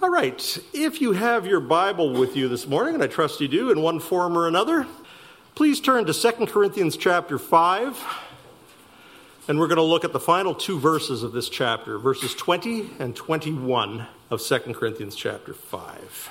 All right, if you have your Bible with you this morning, and I trust you do in one form or another, please turn to 2 Corinthians chapter 5, and we're going to look at the final two verses of this chapter, verses 20 and 21 of 2 Corinthians chapter 5.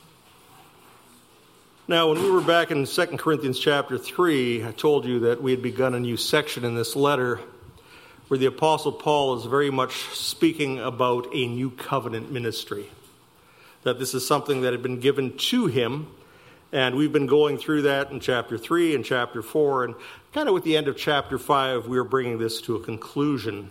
Now, when we were back in 2 Corinthians chapter 3, I told you that we had begun a new section in this letter where the Apostle Paul is very much speaking about a new covenant ministry. That this is something that had been given to him, and we've been going through that in chapter 3 and chapter 4, and kind of with the end of chapter 5, we're bringing this to a conclusion.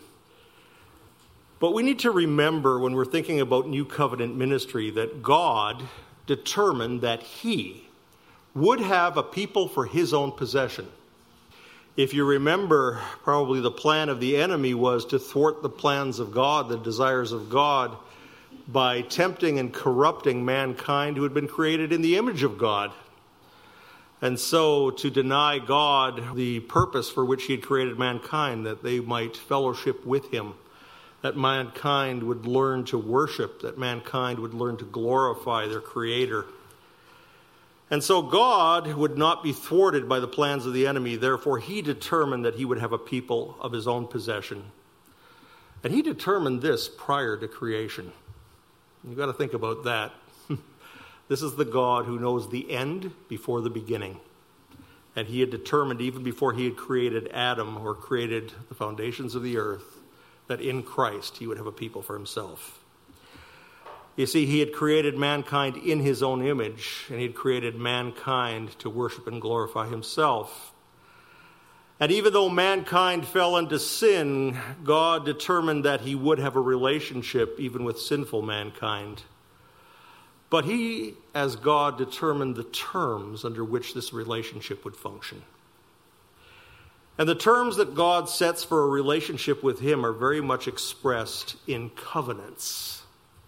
But we need to remember when we're thinking about new covenant ministry that God determined that he would have a people for his own possession. If you remember, probably the plan of the enemy was to thwart the plans of God, the desires of God, by tempting and corrupting mankind who had been created in the image of God. And so to deny God the purpose for which he had created mankind, that they might fellowship with him, that mankind would learn to worship, that mankind would learn to glorify their Creator. And so God would not be thwarted by the plans of the enemy. Therefore, he determined that he would have a people of his own possession. And he determined this prior to creation. You've got to think about that. This is the God who knows the end before the beginning. And he had determined even before he had created Adam or created the foundations of the earth, that in Christ he would have a people for himself. You see, he had created mankind in his own image, and he had created mankind to worship and glorify himself. And even though mankind fell into sin, God determined that he would have a relationship even with sinful mankind. But he, as God, determined the terms under which this relationship would function. And the terms that God sets for a relationship with him are very much expressed in covenants.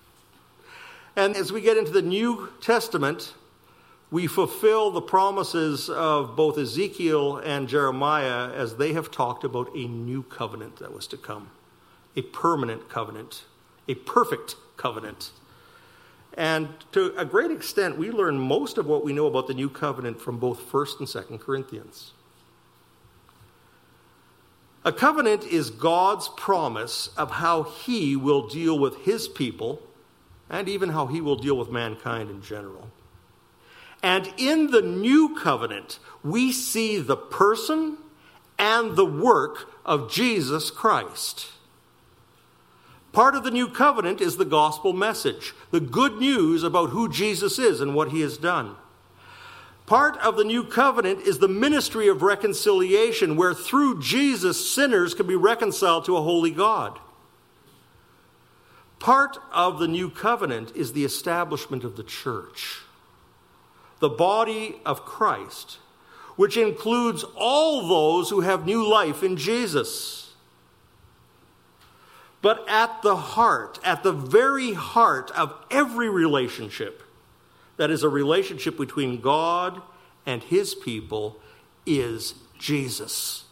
And as we get into the New Testament, we fulfill the promises of both Ezekiel and Jeremiah as they have talked about a new covenant that was to come. A permanent covenant. A perfect covenant. And to a great extent, we learn most of what we know about the new covenant from both 1st and 2nd Corinthians. A covenant is God's promise of how he will deal with his people and even how he will deal with mankind in general. And in the new covenant, we see the person and the work of Jesus Christ. Part of the new covenant is the gospel message, the good news about who Jesus is and what he has done. Part of the new covenant is the ministry of reconciliation, where through Jesus, sinners can be reconciled to a holy God. Part of the new covenant is the establishment of the church, the body of Christ, which includes all those who have new life in Jesus. But at the heart, at the very heart of every relationship, that is a relationship between God and his people, is Jesus.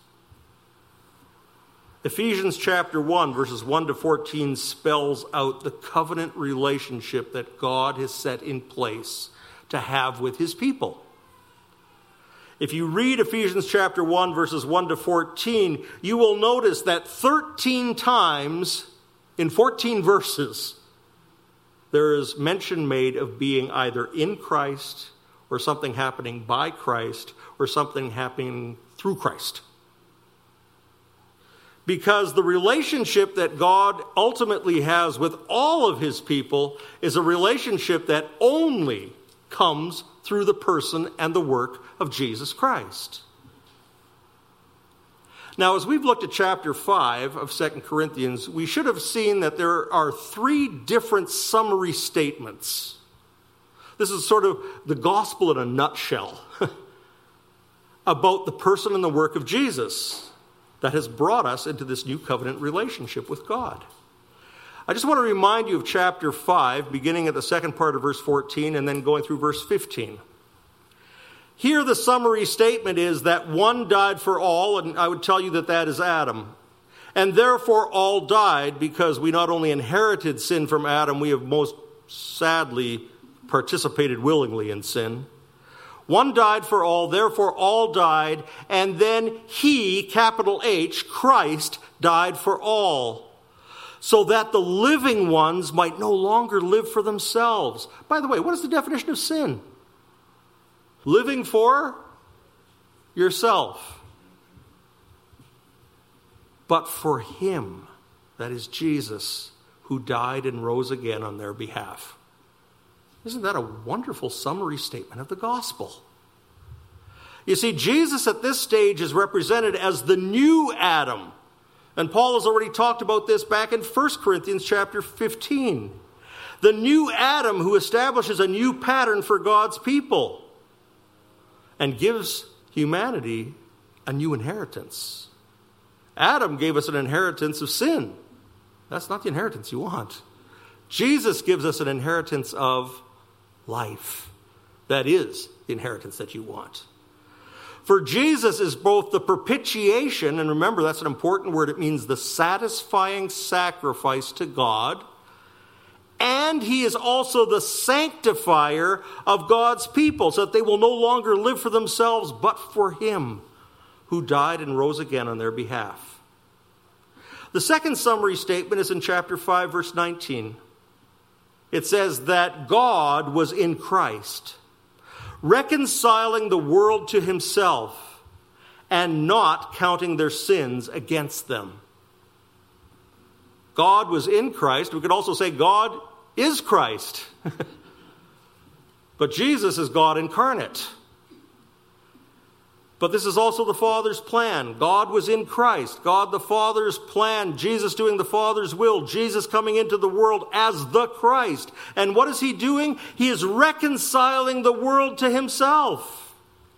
Ephesians chapter 1, verses 1 to 14 spells out the covenant relationship that God has set in place to have with his people. If you read Ephesians chapter 1, verses 1 to 14, you will notice that 13 times in 14 verses, there is mention made of being either in Christ or something happening by Christ or something happening through Christ. Because the relationship that God ultimately has with all of his people is a relationship that only comes through the person and the work of Jesus Christ. Now, as we've looked at chapter 5 of 2 Corinthians, we should have seen that there are 3 different summary statements. This is sort of the gospel in a nutshell about the person and the work of Jesus that has brought us into this new covenant relationship with God. I just want to remind you of chapter 5, beginning at the second part of verse 14 and then going through verse 15. Here the summary statement is that one died for all, and I would tell you that that is Adam. And therefore all died because we not only inherited sin from Adam, we have most sadly participated willingly in sin. One died for all, therefore all died, and then he, capital H, Christ, died for all, so that the living ones might no longer live for themselves. By the way, what is the definition of sin? Living for yourself. But for him, that is Jesus, who died and rose again on their behalf. Isn't that a wonderful summary statement of the gospel? You see, Jesus at this stage is represented as the new Adam. And Paul has already talked about this back in 1 Corinthians chapter 15. The new Adam who establishes a new pattern for God's people and gives humanity a new inheritance. Adam gave us an inheritance of sin. That's not the inheritance you want. Jesus gives us an inheritance of life. That is the inheritance that you want. For Jesus is both the propitiation, and remember that's an important word, it means the satisfying sacrifice to God, and he is also the sanctifier of God's people, so that they will no longer live for themselves, but for him who died and rose again on their behalf. The second summary statement is in chapter 5, verse 19. It says that God was in Christ, reconciling the world to himself and not counting their sins against them. God was in Christ. We could also say God is Christ. But Jesus is God incarnate. But this is also the Father's plan. God was in Christ. God the Father's plan. Jesus doing the Father's will. Jesus coming into the world as the Christ. And what is he doing? He is reconciling the world to himself.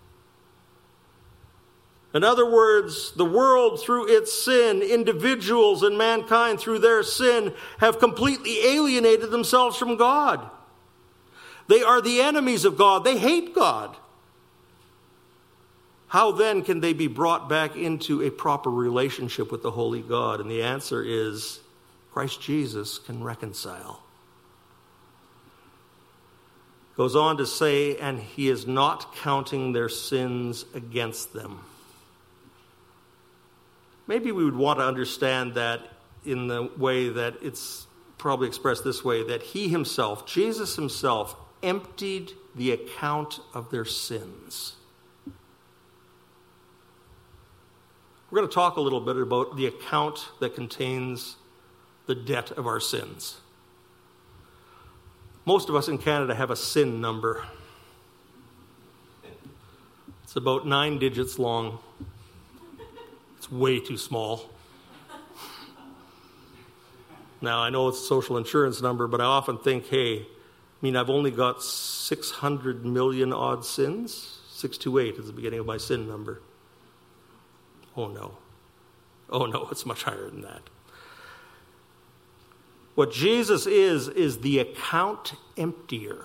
In other words, the world through its sin, individuals and mankind through their sin, have completely alienated themselves from God. They are the enemies of God. They hate God. How then can they be brought back into a proper relationship with the holy God? And the answer is Christ Jesus can reconcile. Goes on to say, and he is not counting their sins against them. Maybe we would want to understand that in the way that it's probably expressed this way, that he himself, Jesus himself, emptied the account of their sins. We're going to talk a little bit about the account that contains the debt of our sins. Most of us in Canada have a SIN number. It's about 9 digits long. It's way too small. Now, I know it's a social insurance number, but I often think, I've only got 600 million odd sins. 628 is the beginning of my SIN number. Oh no, it's much higher than that. What Jesus is the account emptier.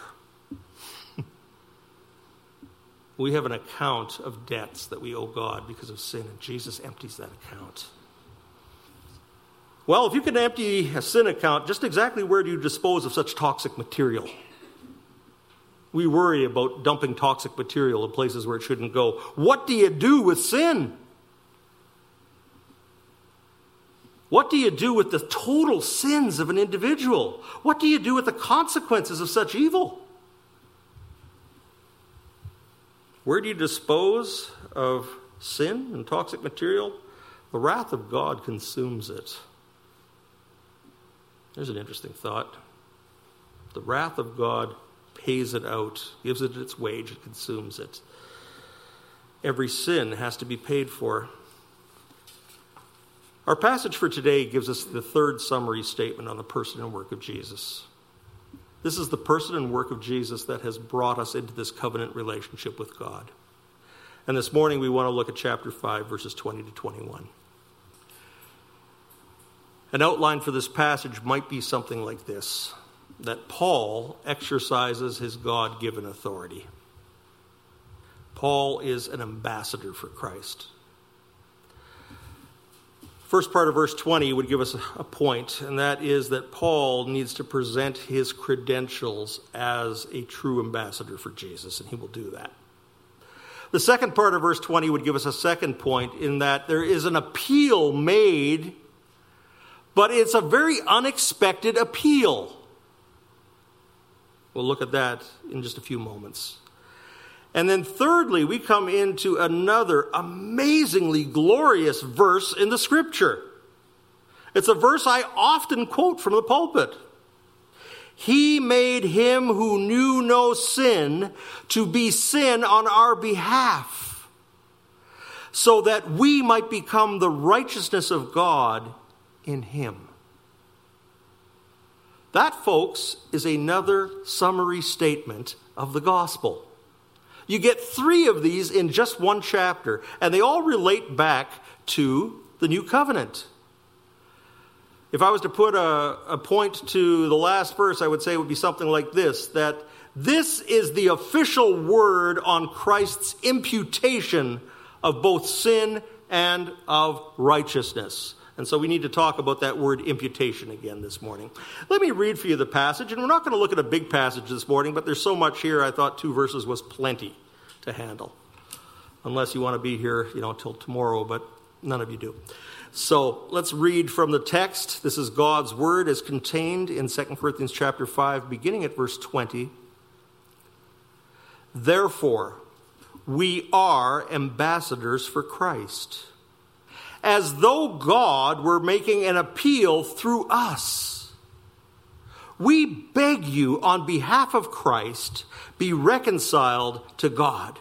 We have an account of debts that we owe God because of sin, and Jesus empties that account. Well, if you can empty a sin account, just exactly where do you dispose of such toxic material? We worry about dumping toxic material in places where it shouldn't go. What do you do with sin? What do you do with the total sins of an individual? What do you do with the consequences of such evil? Where do you dispose of sin and toxic material? The wrath of God consumes it. There's an interesting thought. The wrath of God pays it out, gives it its wage, and consumes it. Every sin has to be paid for. Our passage for today gives us the third summary statement on the person and work of Jesus. This is the person and work of Jesus that has brought us into this covenant relationship with God. And this morning we want to look at chapter 5, verses 20 to 21. An outline for this passage might be something like this, that Paul exercises his God-given authority. Paul is an ambassador for Christ. First part of verse 20 would give us a point, and that is that Paul needs to present his credentials as a true ambassador for Jesus, and he will do that. The second part of verse 20 would give us a second point in that there is an appeal made, but it's a very unexpected appeal. We'll look at that in just a few moments. And then thirdly, we come into another amazingly glorious verse in the Scripture. It's a verse I often quote from the pulpit. He made him who knew no sin to be sin on our behalf, so that we might become the righteousness of God in him. That, folks, is another summary statement of the gospel. You get 3 of these in just one chapter, and they all relate back to the new covenant. If I was to put a point to the last verse, I would say it would be something like this, that this is the official word on Christ's imputation of both sin and of righteousness. And so we need to talk about that word imputation again this morning. Let me read for you the passage, and we're not going to look at a big passage this morning, but there's so much here, I thought 2 verses was plenty to handle. Unless you want to be here, till tomorrow, but none of you do. So let's read from the text. This is God's word as contained in 2 Corinthians chapter 5, beginning at verse 20. Therefore, we are ambassadors for Christ, as though God were making an appeal through us. We beg you on behalf of Christ, be reconciled to God.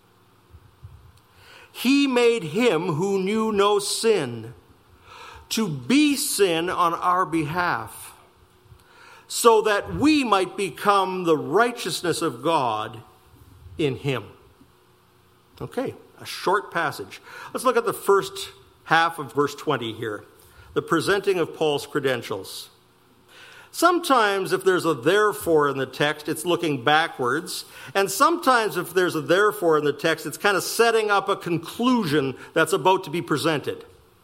He made him who knew no sin to be sin on our behalf, so that we might become the righteousness of God in him. Okay, a short passage. Let's look at the first half of verse 20 here, the presenting of Paul's credentials. Sometimes if there's a therefore in the text, it's looking backwards. And sometimes if there's a therefore in the text, it's kind of setting up a conclusion that's about to be presented.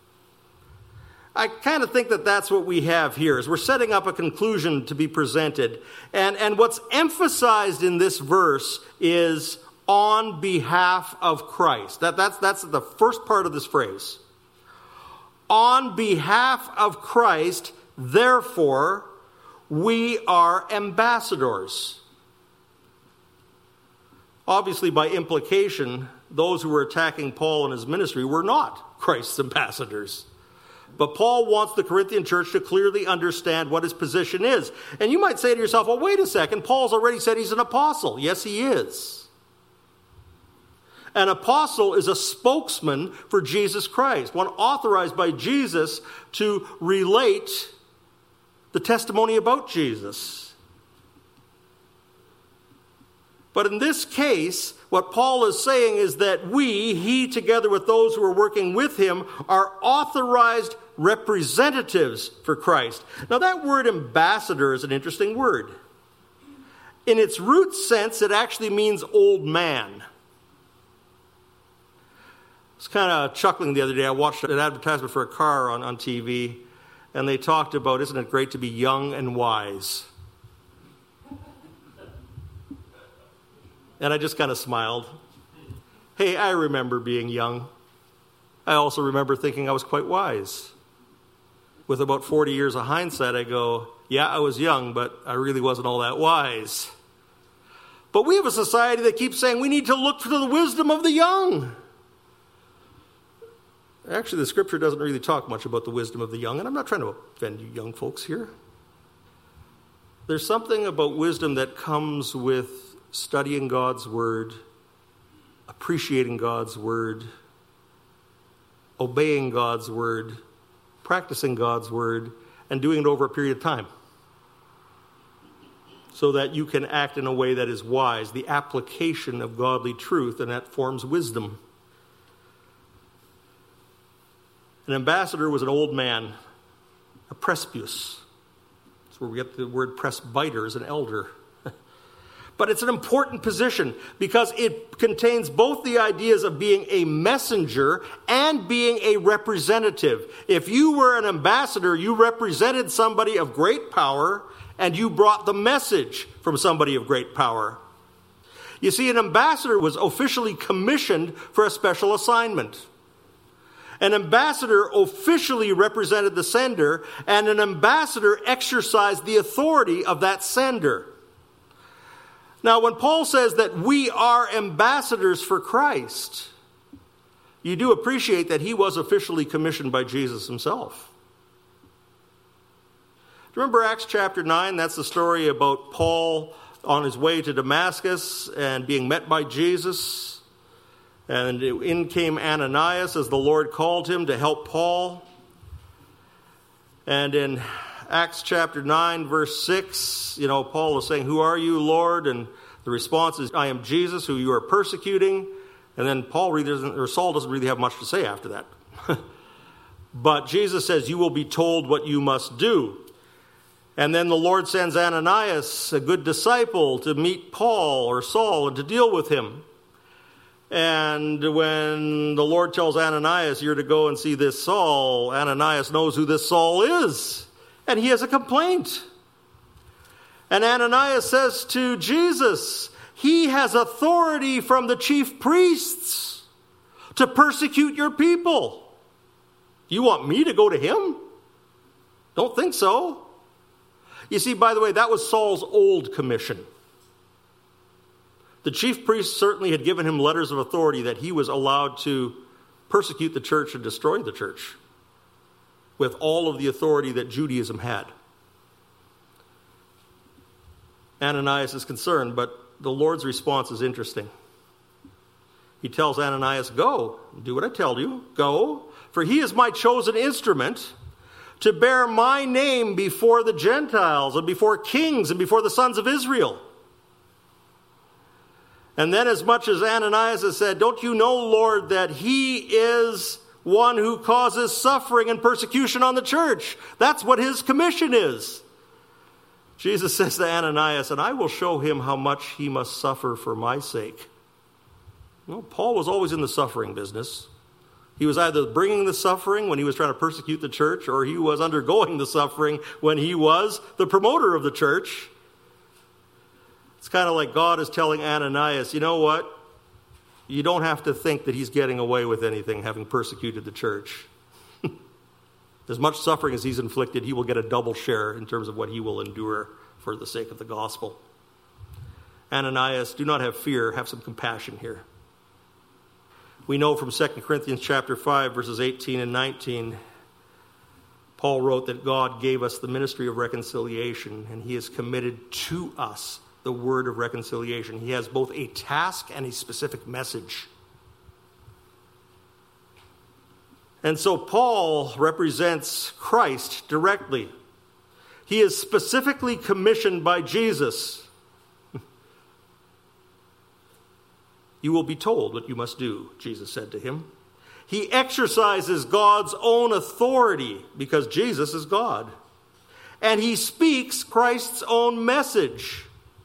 I kind of think that that's what we have here, is we're setting up a conclusion to be presented. And what's emphasized in this verse is on behalf of Christ. That's the first part of this phrase. On behalf of Christ, therefore, we are ambassadors. Obviously, by implication, those who were attacking Paul and his ministry were not Christ's ambassadors. But Paul wants the Corinthian church to clearly understand what his position is. And you might say to yourself, well, wait a second, Paul's already said he's an apostle. Yes, he is. An apostle is a spokesman for Jesus Christ, one authorized by Jesus to relate the testimony about Jesus. But in this case, what Paul is saying is that he together with those who are working with him, are authorized representatives for Christ. Now that word ambassador is an interesting word. In its root sense, it actually means old man. I was kind of chuckling the other day. I watched an advertisement for a car on TV, and they talked about, isn't it great to be young and wise? And I just kind of smiled. Hey, I remember being young. I also remember thinking I was quite wise. With about 40 years of hindsight, I go, yeah, I was young, but I really wasn't all that wise. But we have a society that keeps saying we need to look for the wisdom of the young. Actually, the scripture doesn't really talk much about the wisdom of the young, and I'm not trying to offend you young folks here. There's something about wisdom that comes with studying God's word, appreciating God's word, obeying God's word, practicing God's word, and doing it over a period of time, so that you can act in a way that is wise, the application of godly truth, and that forms wisdom. An ambassador was an old man, a presbyus. That's where we get the word presbyter, as an elder. But it's an important position because it contains both the ideas of being a messenger and being a representative. If you were an ambassador, you represented somebody of great power, and you brought the message from somebody of great power. You see, an ambassador was officially commissioned for a special assignment. An ambassador officially represented the sender, and an ambassador exercised the authority of that sender. Now, when Paul says that we are ambassadors for Christ, you do appreciate that he was officially commissioned by Jesus himself. Do you remember Acts chapter 9? That's the story about Paul on his way to Damascus and being met by Jesus. And in came Ananias as the Lord called him to help Paul. And in Acts chapter 9, verse 6, Paul is saying, "Who are you, Lord?" And the response is, "I am Jesus, who you are persecuting." And then Saul doesn't really have much to say after that. But Jesus says, "You will be told what you must do." And then the Lord sends Ananias, a good disciple, to meet Paul or Saul and to deal with him. And when the Lord tells Ananias, "You're to go and see this Saul," Ananias knows who this Saul is. And he has a complaint. And Ananias says to Jesus, "He has authority from the chief priests to persecute your people. You want me to go to him? Don't think so." You see, by the way, that was Saul's old commission. The chief priests certainly had given him letters of authority that he was allowed to persecute the church and destroy the church with all of the authority that Judaism had. Ananias is concerned, but the Lord's response is interesting. He tells Ananias, "Go, do what I tell you, go, for he is my chosen instrument to bear my name before the Gentiles and before kings and before the sons of Israel." And then as much as Ananias has said, "Don't you know, Lord, that he is one who causes suffering and persecution on the church?" That's what his commission is. Jesus says to Ananias, "And I will show him how much he must suffer for my sake." Well, Paul was always in the suffering business. He was either bringing the suffering when he was trying to persecute the church, or he was undergoing the suffering when he was the promoter of the church. It's kind of like God is telling Ananias, "You know what? You don't have to think that he's getting away with anything having persecuted the church. As much suffering as he's inflicted, he will get a double share in terms of what he will endure for the sake of the gospel." Ananias, do not have fear, have some compassion here. We know from 2 Corinthians chapter 5, verses 18 and 19, Paul wrote that God gave us the ministry of reconciliation, and he has committed to us the word of reconciliation. He has both a task and a specific message. And so Paul represents Christ directly. He is specifically commissioned by Jesus. "You will be told what you must do," Jesus said to him. He exercises God's own authority because Jesus is God. And he speaks Christ's own message.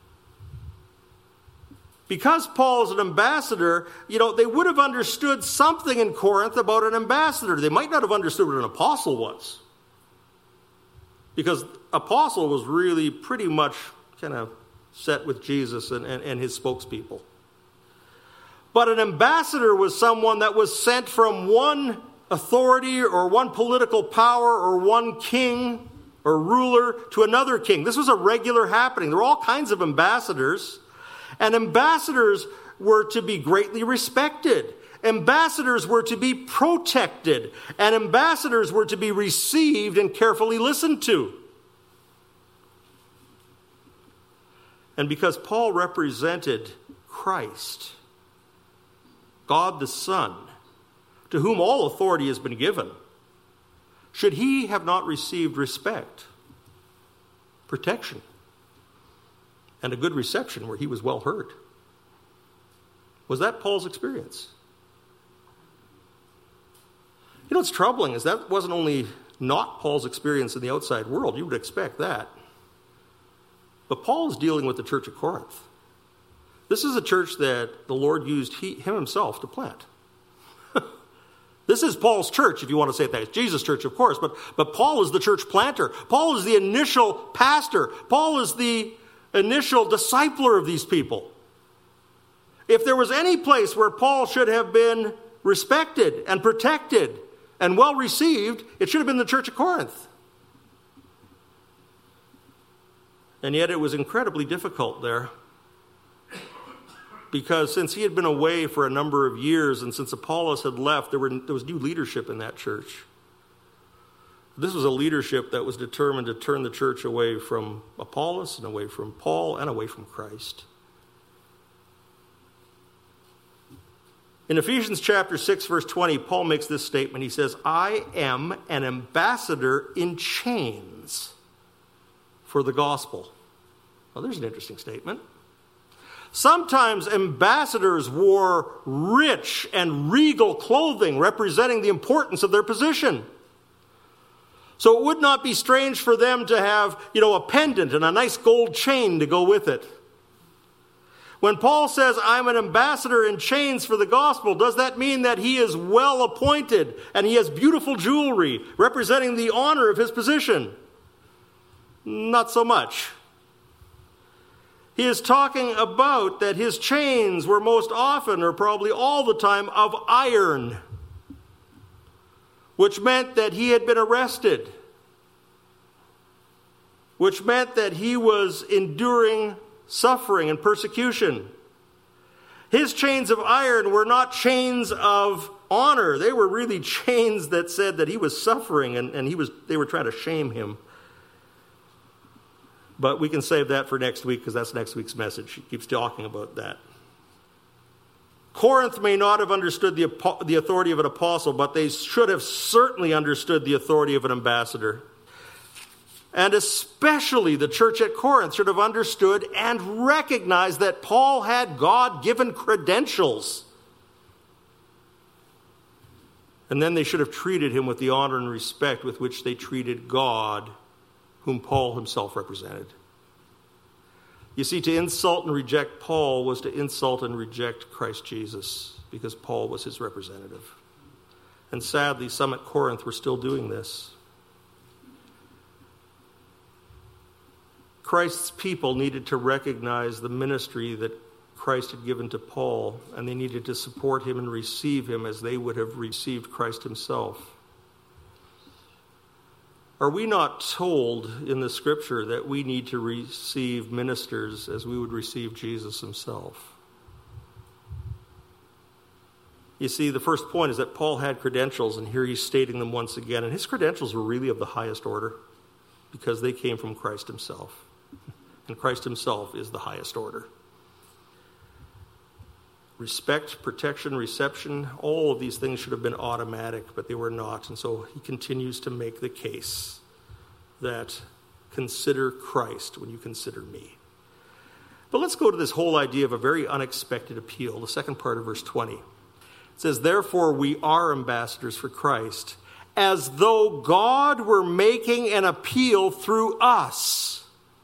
Because Paul is an ambassador, they would have understood something in Corinth about an ambassador. They might not have understood what an apostle was. Because apostle was really pretty much kind of set with Jesus and his spokespeople. But an ambassador was someone that was sent from one authority or one political power or one king or ruler to another king. This was a regular happening. There were all kinds of ambassadors. And ambassadors were to be greatly respected. Ambassadors were to be protected. And ambassadors were to be received and carefully listened to. And because Paul represented Christ, God the Son, to whom all authority has been given, should he have not received respect, protection, and a good reception where he was well heard? Was that Paul's experience? What's troubling is that wasn't only not Paul's experience in the outside world. You would expect that. But Paul is dealing with the church of Corinth. This is a church that the Lord used him himself to plant. This is Paul's church, if you want to say it that. It's Jesus' church, of course, but Paul is the church planter. Paul is the initial pastor. Paul is the initial discipler of these people. If there was any place where Paul should have been respected and protected and well received, it should have been the church of Corinth. And yet it was incredibly difficult there, because since he had been away for a number of years and since Apollos had left, there was new leadership in that church. This was a leadership that was determined to turn the church away from Apollos and away from Paul and away from Christ. In Ephesians chapter 6, verse 20, Paul makes this statement. He says, I am an ambassador in chains for the gospel. Well, there's an interesting statement. Sometimes ambassadors wore rich and regal clothing representing the importance of their position. So it would not be strange for them to have, a pendant and a nice gold chain to go with it. When Paul says, I'm an ambassador in chains for the gospel, does that mean that he is well appointed and he has beautiful jewelry representing the honor of his position? Not so much. He is talking about that his chains were most often, or probably all the time, of iron, which meant that he had been arrested, which meant that he was enduring suffering and persecution. His chains of iron were not chains of honor. They were really chains that said that he was suffering and they were trying to shame him. But we can save that for next week because that's next week's message. He keeps talking about that. Corinth may not have understood the authority of an apostle, but they should have certainly understood the authority of an ambassador. And especially the church at Corinth should have understood and recognized that Paul had God-given credentials. And then they should have treated him with the honor and respect with which they treated God, whom Paul himself represented. You see, to insult and reject Paul was to insult and reject Christ Jesus, because Paul was his representative. And sadly, some at Corinth were still doing this. Christ's people needed to recognize the ministry that Christ had given to Paul, and they needed to support him and receive him as they would have received Christ himself. Are we not told in the Scripture that we need to receive ministers as we would receive Jesus himself? You see, the first point is that Paul had credentials, and here he's stating them once again. And his credentials were really of the highest order because they came from Christ himself. And Christ himself is the highest order. Respect, protection, reception, all of these things should have been automatic, but they were not. And so he continues to make the case that consider Christ when you consider me. But let's go to this whole idea of a very unexpected appeal, the second part of verse 20. It says, therefore we are ambassadors for Christ, as though God were making an appeal through us.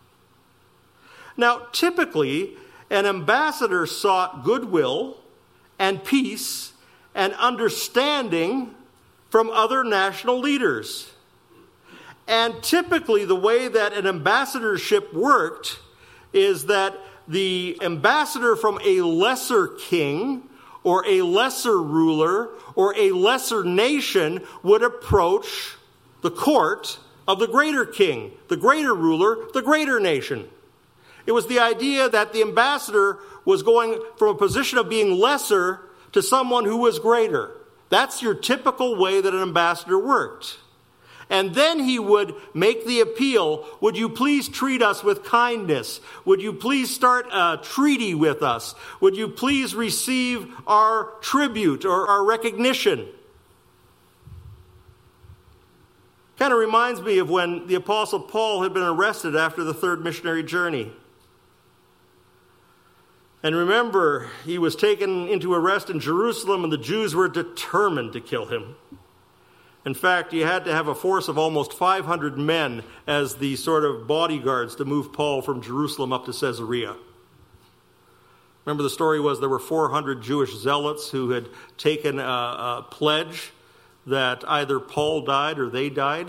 Now, typically, an ambassador sought goodwill and peace and understanding from other national leaders. And typically the way that an ambassadorship worked is that the ambassador from a lesser king or a lesser ruler or a lesser nation would approach the court of the greater king, the greater ruler, the greater nation. It was the idea that the ambassador was going from a position of being lesser to someone who was greater. That's your typical way that an ambassador worked. And then he would make the appeal, would you please treat us with kindness? Would you please start a treaty with us? Would you please receive our tribute or our recognition? Kind of reminds me of when the Apostle Paul had been arrested after the third missionary journey. And remember, he was taken into arrest in Jerusalem, and the Jews were determined to kill him. In fact, you had to have a force of almost 500 men as the sort of bodyguards to move Paul from Jerusalem up to Caesarea. Remember, the story was there were 400 Jewish zealots who had taken a pledge that either Paul died or they died.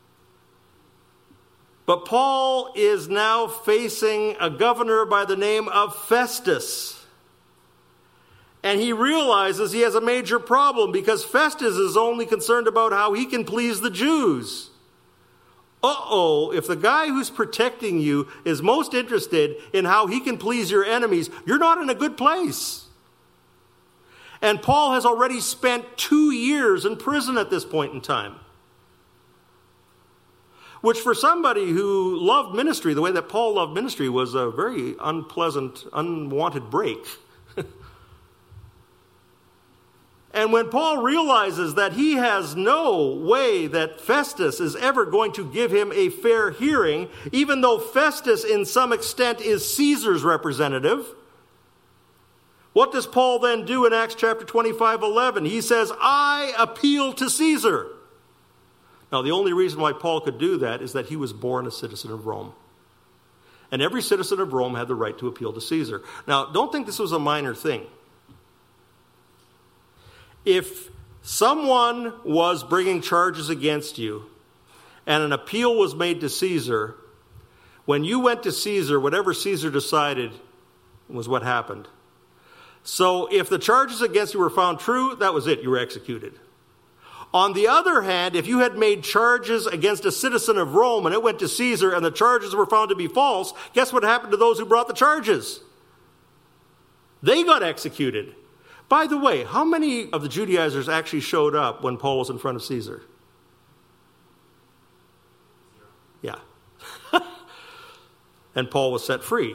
But Paul is now facing a governor by the name of Festus. And he realizes he has a major problem because Festus is only concerned about how he can please the Jews. If the guy who's protecting you is most interested in how he can please your enemies, you're not in a good place. And Paul has already spent 2 years in prison at this point in time. Which for somebody who loved ministry, the way that Paul loved ministry, was a very unpleasant, unwanted break. And when Paul realizes that he has no way that Festus is ever going to give him a fair hearing, even though Festus in some extent is Caesar's representative, what does Paul then do in Acts chapter 25:11? He says, I appeal to Caesar. Now, the only reason why Paul could do that is that he was born a citizen of Rome. And every citizen of Rome had the right to appeal to Caesar. Now, don't think this was a minor thing. If someone was bringing charges against you and an appeal was made to Caesar, when you went to Caesar, whatever Caesar decided was what happened. So if the charges against you were found true, that was it. You were executed. On the other hand, if you had made charges against a citizen of Rome and it went to Caesar and the charges were found to be false, guess what happened to those who brought the charges? They got executed. By the way, how many of the Judaizers actually showed up when Paul was in front of Caesar? Yeah. And Paul was set free.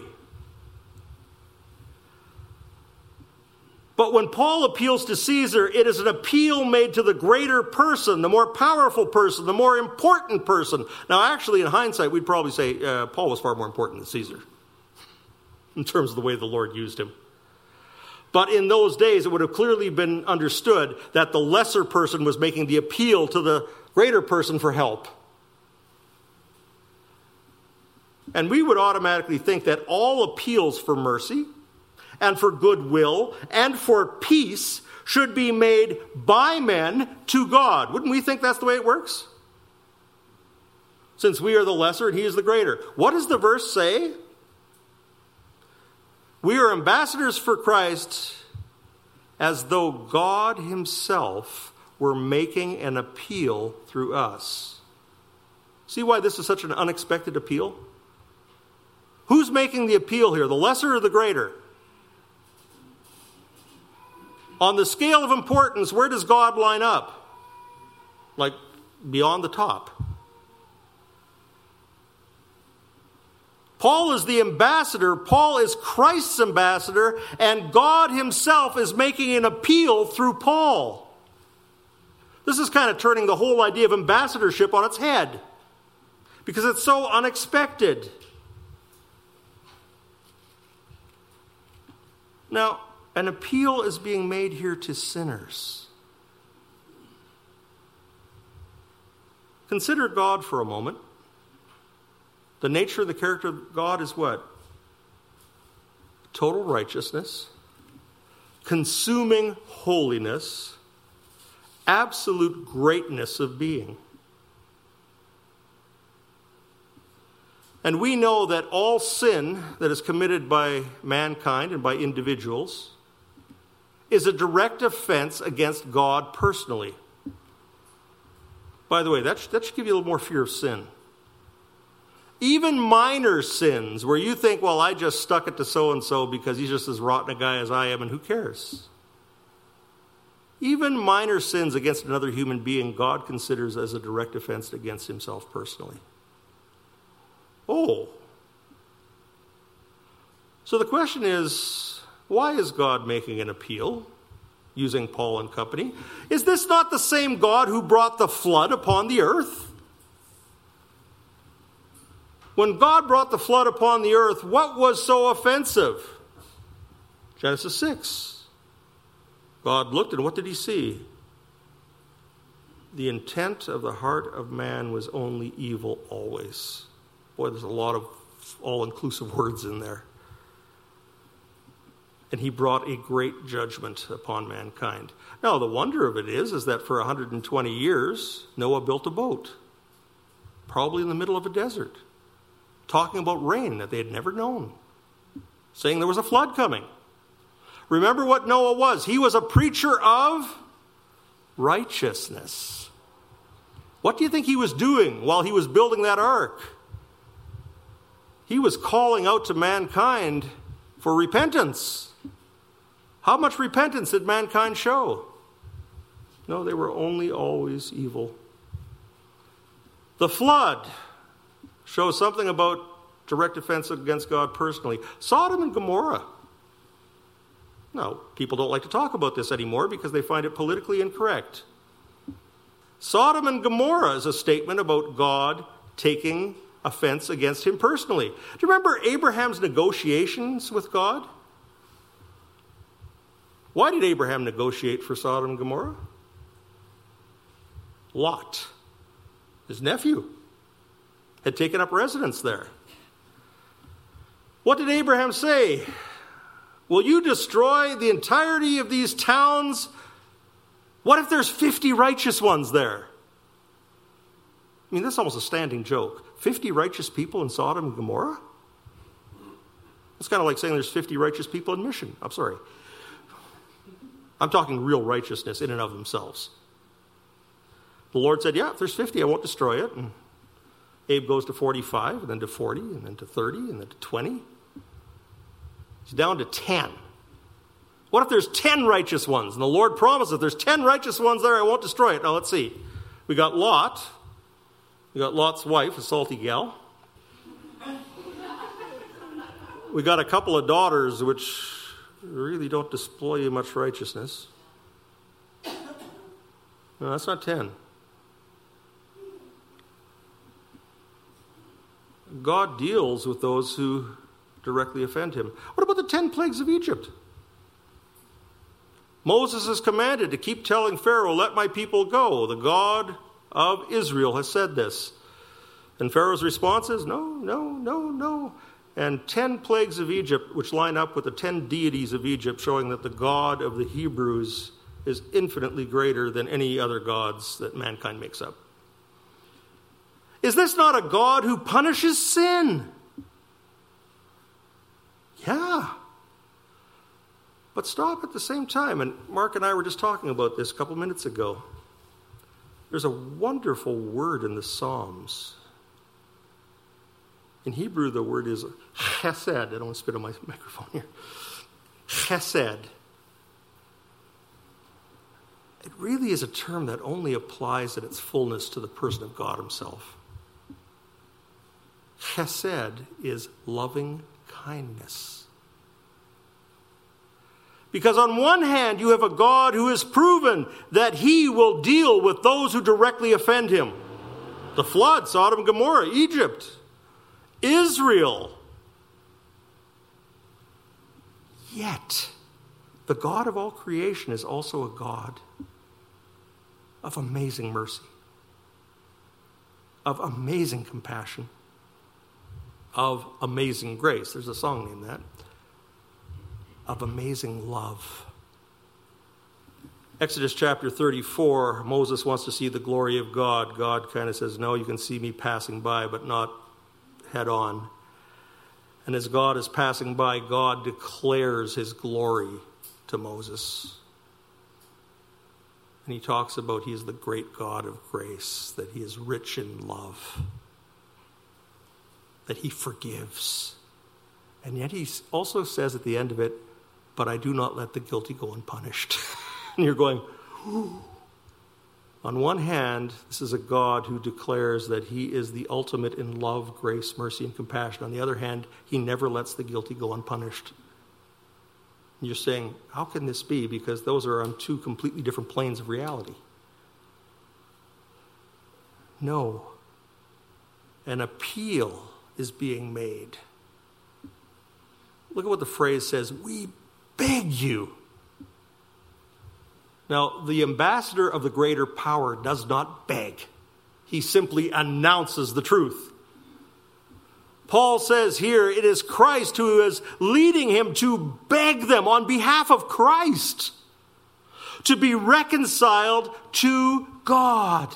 But when Paul appeals to Caesar, it is an appeal made to the greater person, the more powerful person, the more important person. Now, actually, in hindsight, we'd probably say Paul was far more important than Caesar in terms of the way the Lord used him. But in those days, it would have clearly been understood that the lesser person was making the appeal to the greater person for help. And we would automatically think that all appeals for mercy and for goodwill and for peace should be made by men to God. Wouldn't we think that's the way it works? Since we are the lesser and he is the greater. What does the verse say? We are ambassadors for Christ as though God himself were making an appeal through us. See why this is such an unexpected appeal? Who's making the appeal here, the lesser or the greater? On the scale of importance, where does God line up? Like beyond the top. Paul is the ambassador, Paul is Christ's ambassador, and God himself is making an appeal through Paul. This is kind of turning the whole idea of ambassadorship on its head, because it's so unexpected. Now, an appeal is being made here to sinners. Consider God for a moment. The nature of the character of God is what? Total righteousness, consuming holiness, absolute greatness of being. And we know that all sin that is committed by mankind and by individuals is a direct offense against God personally. By the way, that should give you a little more fear of sin. Even minor sins where you think, well, I just stuck it to so-and-so because he's just as rotten a guy as I am, and who cares? Even minor sins against another human being, God considers as a direct offense against himself personally. Oh. So the question is, why is God making an appeal using Paul and company? Is this not the same God who brought the flood upon the earth? When God brought the flood upon the earth, what was so offensive? Genesis 6. God looked, and what did he see? The intent of the heart of man was only evil always. Boy, there's a lot of all-inclusive words in there. and he brought a great judgment upon mankind. Now, the wonder of it is that for 120 years, Noah built a boat, probably in the middle of a desert, talking about rain that they had never known, saying there was a flood coming. Remember what Noah was. He was a preacher of righteousness. What do you think he was doing while he was building that ark? He was calling out to mankind for repentance. How much repentance did mankind show? No, they were only always evil. The flood shows something about direct offense against God personally. Sodom and Gomorrah. Now, people don't like to talk about this anymore because they find it politically incorrect. Sodom and Gomorrah is a statement about God taking offense against him personally. Do you remember Abraham's negotiations with God? Why did Abraham negotiate for Sodom and Gomorrah? Lot, his nephew, had taken up residence there. What did Abraham say? Will you destroy the entirety of these towns? What if there's 50 righteous ones there? I mean, that's almost a standing joke. 50 righteous people in Sodom and Gomorrah? It's kind of like saying there's 50 righteous people in Mission. I'm sorry. I'm talking real righteousness in and of themselves. The Lord said, yeah, if there's 50, I won't destroy it. And Abe goes to 45, and then to 40, and then to 30, and then to 20. He's down to 10. What if there's 10 righteous ones? And the Lord promises, if there's 10 righteous ones there, I won't destroy it. Now, let's see. We got Lot. We got Lot's wife, a salty gal. We got a couple of daughters, which really don't display much righteousness. No, that's not 10. God deals with those who directly offend him. What about the 10 plagues of Egypt? Moses is commanded to keep telling Pharaoh, let my people go. The God of Israel has said this. And Pharaoh's response is, no, no, no, no. And 10 plagues of Egypt, which line up with the 10 deities of Egypt, showing that the God of the Hebrews is infinitely greater than any other gods that mankind makes up. Is this not a God who punishes sin? Yeah. But stop at the same time, and Mark and I were just talking about this a couple minutes ago. There's a wonderful word in the Psalms. In Hebrew, the word is chesed. I don't want to spit on my microphone here. Chesed. It really is a term that only applies in its fullness to the person of God himself. Chesed is loving kindness. Because on one hand, you have a God who has proven that he will deal with those who directly offend him. The flood, Sodom and Gomorrah, Egypt, Israel. Yet, the God of all creation is also a God of amazing mercy, of amazing compassion, of amazing grace. There's a song named that. Of amazing love. Exodus chapter 34, Moses wants to see the glory of God. God kind of says, no, you can see me passing by, but not head on. And as God is passing by, God declares his glory to Moses. And he talks about he is the great God of grace, that he is rich in love, that he forgives. And yet he also says at the end of it, but I do not let the guilty go unpunished. And you're going, ooh. On one hand, this is a God who declares that he is the ultimate in love, grace, mercy, and compassion. On the other hand, he never lets the guilty go unpunished. And you're saying, how can this be? Because those are on two completely different planes of reality. No. An appeal is being made. Look at what the phrase says, we beg you. Now, the ambassador of the greater power does not beg. He simply announces the truth. Paul says here, it is Christ who is leading him to beg them on behalf of Christ to be reconciled to God.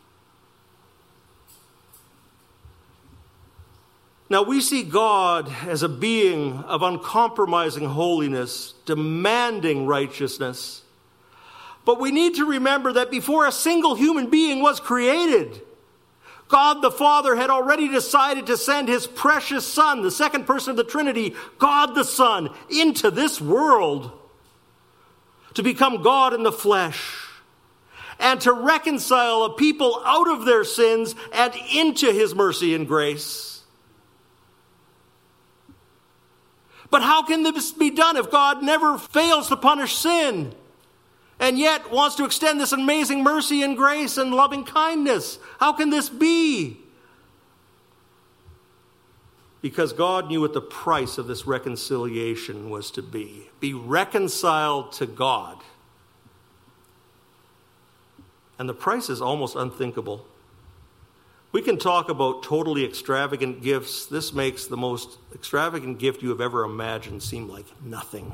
Now, we see God as a being of uncompromising holiness, demanding righteousness. But we need to remember that before a single human being was created, God the Father had already decided to send his precious Son, the second person of the Trinity, God the Son, into this world to become God in the flesh and to reconcile a people out of their sins and into his mercy and grace. But how can this be done if God never fails to punish sin and yet wants to extend this amazing mercy and grace and loving kindness? How can this be? Because God knew what the price of this reconciliation was to be. Be reconciled to God. And the price is almost unthinkable. We can talk about totally extravagant gifts. This makes the most extravagant gift you have ever imagined seem like nothing.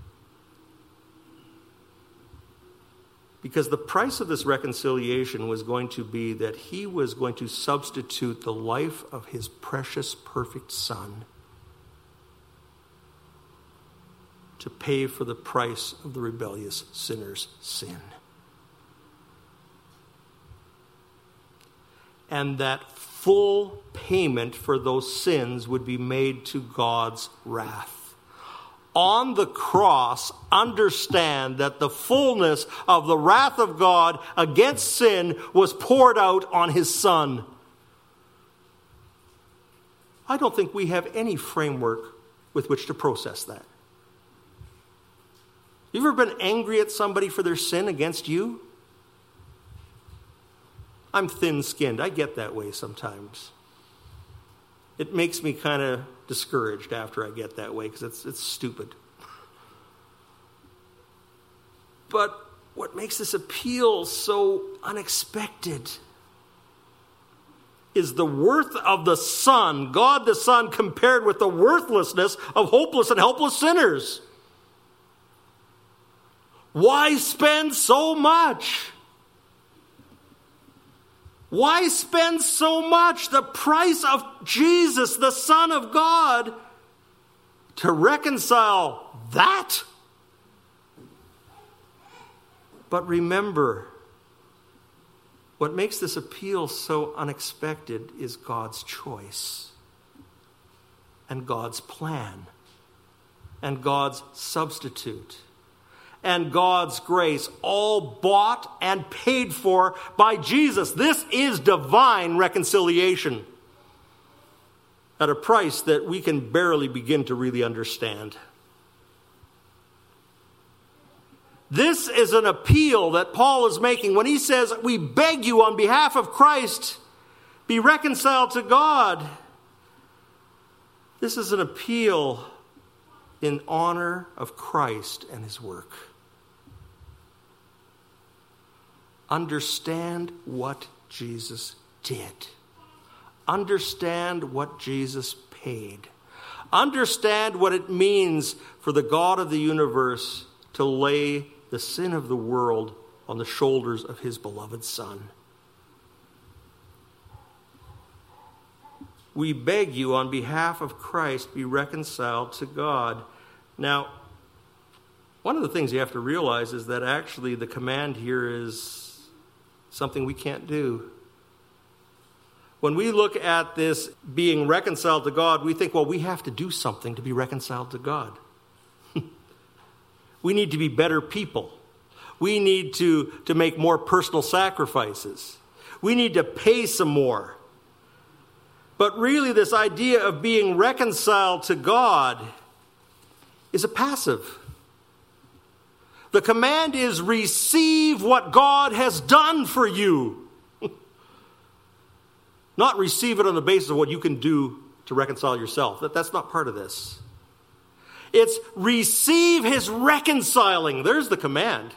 Because the price of this reconciliation was going to be that he was going to substitute the life of his precious, perfect Son to pay for the price of the rebellious sinner's sin. And that full payment for those sins would be made to God's wrath. On the cross, understand that the fullness of the wrath of God against sin was poured out on his Son. I don't think we have any framework with which to process that. You ever been angry at somebody for their sin against you? I'm thin-skinned. I get that way sometimes. It makes me kind of discouraged after I get that way because it's stupid. But what makes this appeal so unexpected is the worth of the Son, God the Son, compared with the worthlessness of hopeless and helpless sinners. Why spend so much? Why spend so much? The price of Jesus, the Son of God, to reconcile that? But remember, what makes this appeal so unexpected is God's choice and God's plan and God's substitute and God's grace, all bought and paid for by Jesus. This is divine reconciliation at a price that we can barely begin to really understand. This is an appeal that Paul is making when he says, we beg you on behalf of Christ, be reconciled to God. This is an appeal in honor of Christ and his work. Understand what Jesus did. Understand what Jesus paid. Understand what it means for the God of the universe to lay the sin of the world on the shoulders of his beloved Son. We beg you on behalf of Christ, be reconciled to God. Now, one of the things you have to realize is that actually the command here is something we can't do. When we look at this being reconciled to God, we think, well, we have to do something to be reconciled to God. We need to be better people. We need to make more personal sacrifices. We need to pay some more. But really, this idea of being reconciled to God is a passive. The command is receive what God has done for you. Not receive it on the basis of what you can do to reconcile yourself. That's not part of this. It's receive his reconciling. There's the command.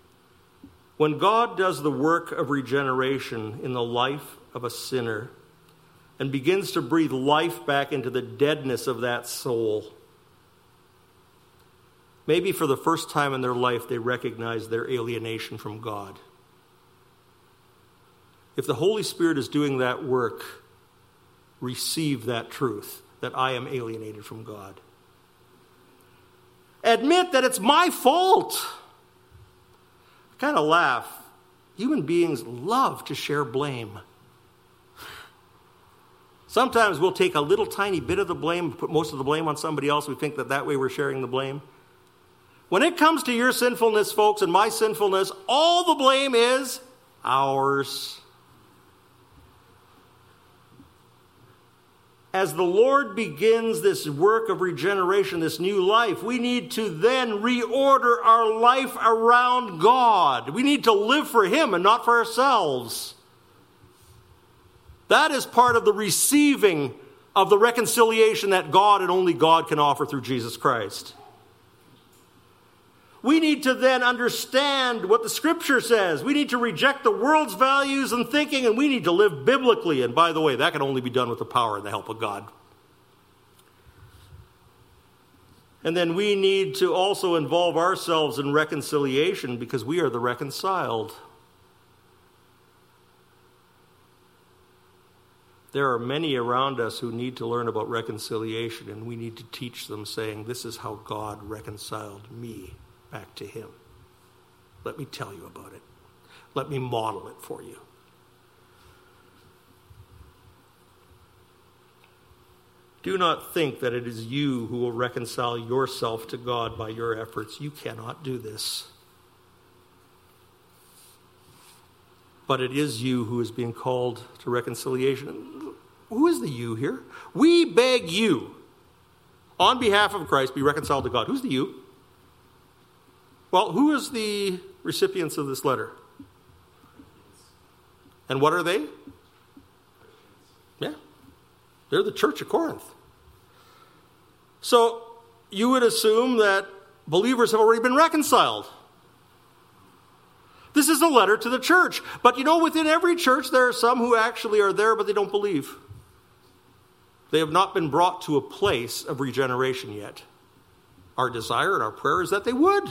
When God does the work of regeneration in the life of a sinner, and begins to breathe life back into the deadness of that soul. Maybe for the first time in their life, they recognize their alienation from God. If the Holy Spirit is doing that work, receive that truth, that I am alienated from God. Admit that it's my fault. I kind of laugh. Human beings love to share blame. Sometimes we'll take a little tiny bit of the blame, put most of the blame on somebody else. We think that way we're sharing the blame. When it comes to your sinfulness, folks, and my sinfulness, all the blame is ours. As the Lord begins this work of regeneration, this new life, we need to then reorder our life around God. We need to live for Him and not for ourselves. That is part of the receiving of the reconciliation that God and only God can offer through Jesus Christ. We need to then understand what the Scripture says. We need to reject the world's values and thinking, and we need to live biblically. And by the way, that can only be done with the power and the help of God. And then we need to also involve ourselves in reconciliation because we are the reconciled. There are many around us who need to learn about reconciliation, and we need to teach them, saying, this is how God reconciled me back to Him. Let me tell you about it. Let me model it for you. Do not think that it is you who will reconcile yourself to God by your efforts. You cannot do this. But it is you who is being called to reconciliation. Who is the you here? We beg you, on behalf of Christ, be reconciled to God. Who's the you? Well, who is the recipients of this letter? And what are they? Yeah, they're the church of Corinth. So you would assume that believers have already been reconciled. This is a letter to the church. But you know, within every church, there are some who actually are there, but they don't believe. They have not been brought to a place of regeneration yet. Our desire and our prayer is that they would.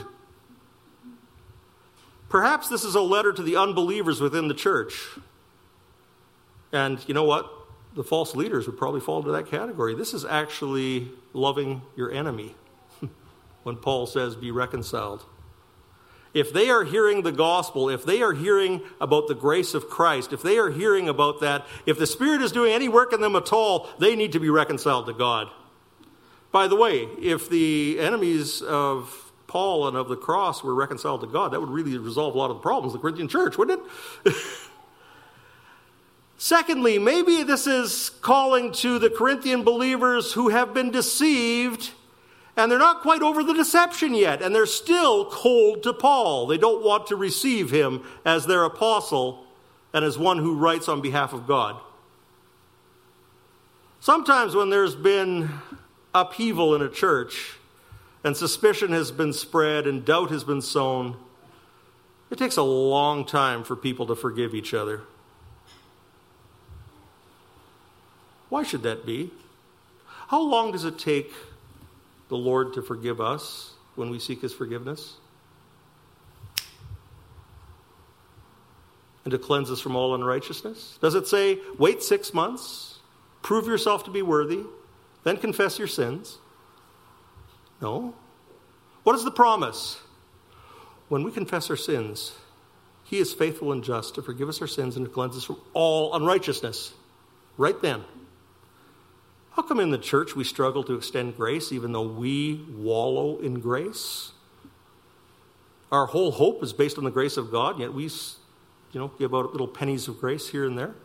Perhaps this is a letter to the unbelievers within the church. And you know what? The false leaders would probably fall into that category. This is actually loving your enemy when Paul says, be reconciled. If they are hearing the gospel, if they are hearing about the grace of Christ, if they are hearing about that, if the Spirit is doing any work in them at all, they need to be reconciled to God. By the way, if the enemies of Paul and of the cross were reconciled to God, that would really resolve a lot of the problems of the Corinthian church, wouldn't it? Secondly, maybe this is calling to the Corinthian believers who have been deceived, and they're not quite over the deception yet, and they're still cold to Paul. They don't want to receive him as their apostle and as one who writes on behalf of God. Sometimes when there's been upheaval in a church, and suspicion has been spread, and doubt has been sown, it takes a long time for people to forgive each other. Why should that be? How long does it take the Lord to forgive us when we seek His forgiveness? And to cleanse us from all unrighteousness? Does it say, wait 6 months, prove yourself to be worthy, then confess your sins? No. What is the promise? When we confess our sins, He is faithful and just to forgive us our sins and to cleanse us from all unrighteousness. Right then. How come in the church we struggle to extend grace even though we wallow in grace? Our whole hope is based on the grace of God, yet we, give out little pennies of grace here and there.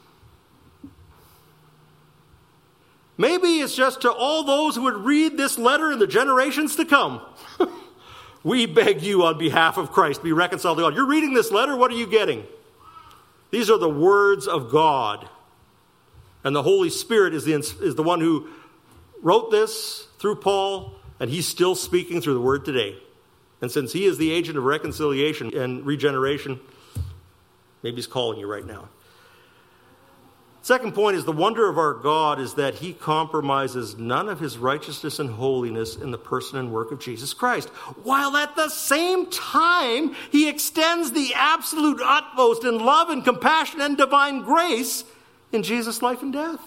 Maybe it's just to all those who would read this letter in the generations to come. We beg you on behalf of Christ, be reconciled to God. You're reading this letter, what are you getting? These are the words of God. And the Holy Spirit is the one who wrote this through Paul, and He's still speaking through the Word today. And since He is the agent of reconciliation and regeneration, maybe He's calling you right now. Second point is the wonder of our God is that he compromises none of his righteousness and holiness in the person and work of Jesus Christ, while at the same time he extends the absolute utmost in love and compassion and divine grace in Jesus' life and death.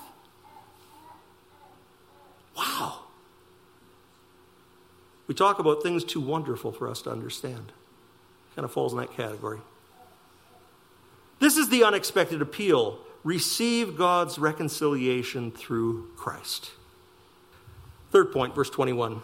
Wow. We talk about things too wonderful for us to understand. Kind of falls in that category. This is the unexpected appeal. Receive God's reconciliation through Christ. Third point, verse 21.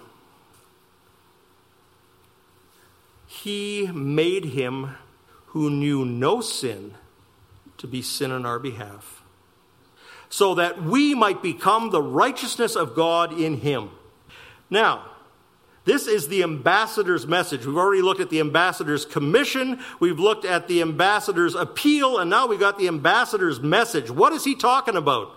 He made him who knew no sin to be sin on our behalf, so that we might become the righteousness of God in him. Now, this is the ambassador's message. We've already looked at the ambassador's commission. We've looked at the ambassador's appeal. And now we got the ambassador's message. What is he talking about?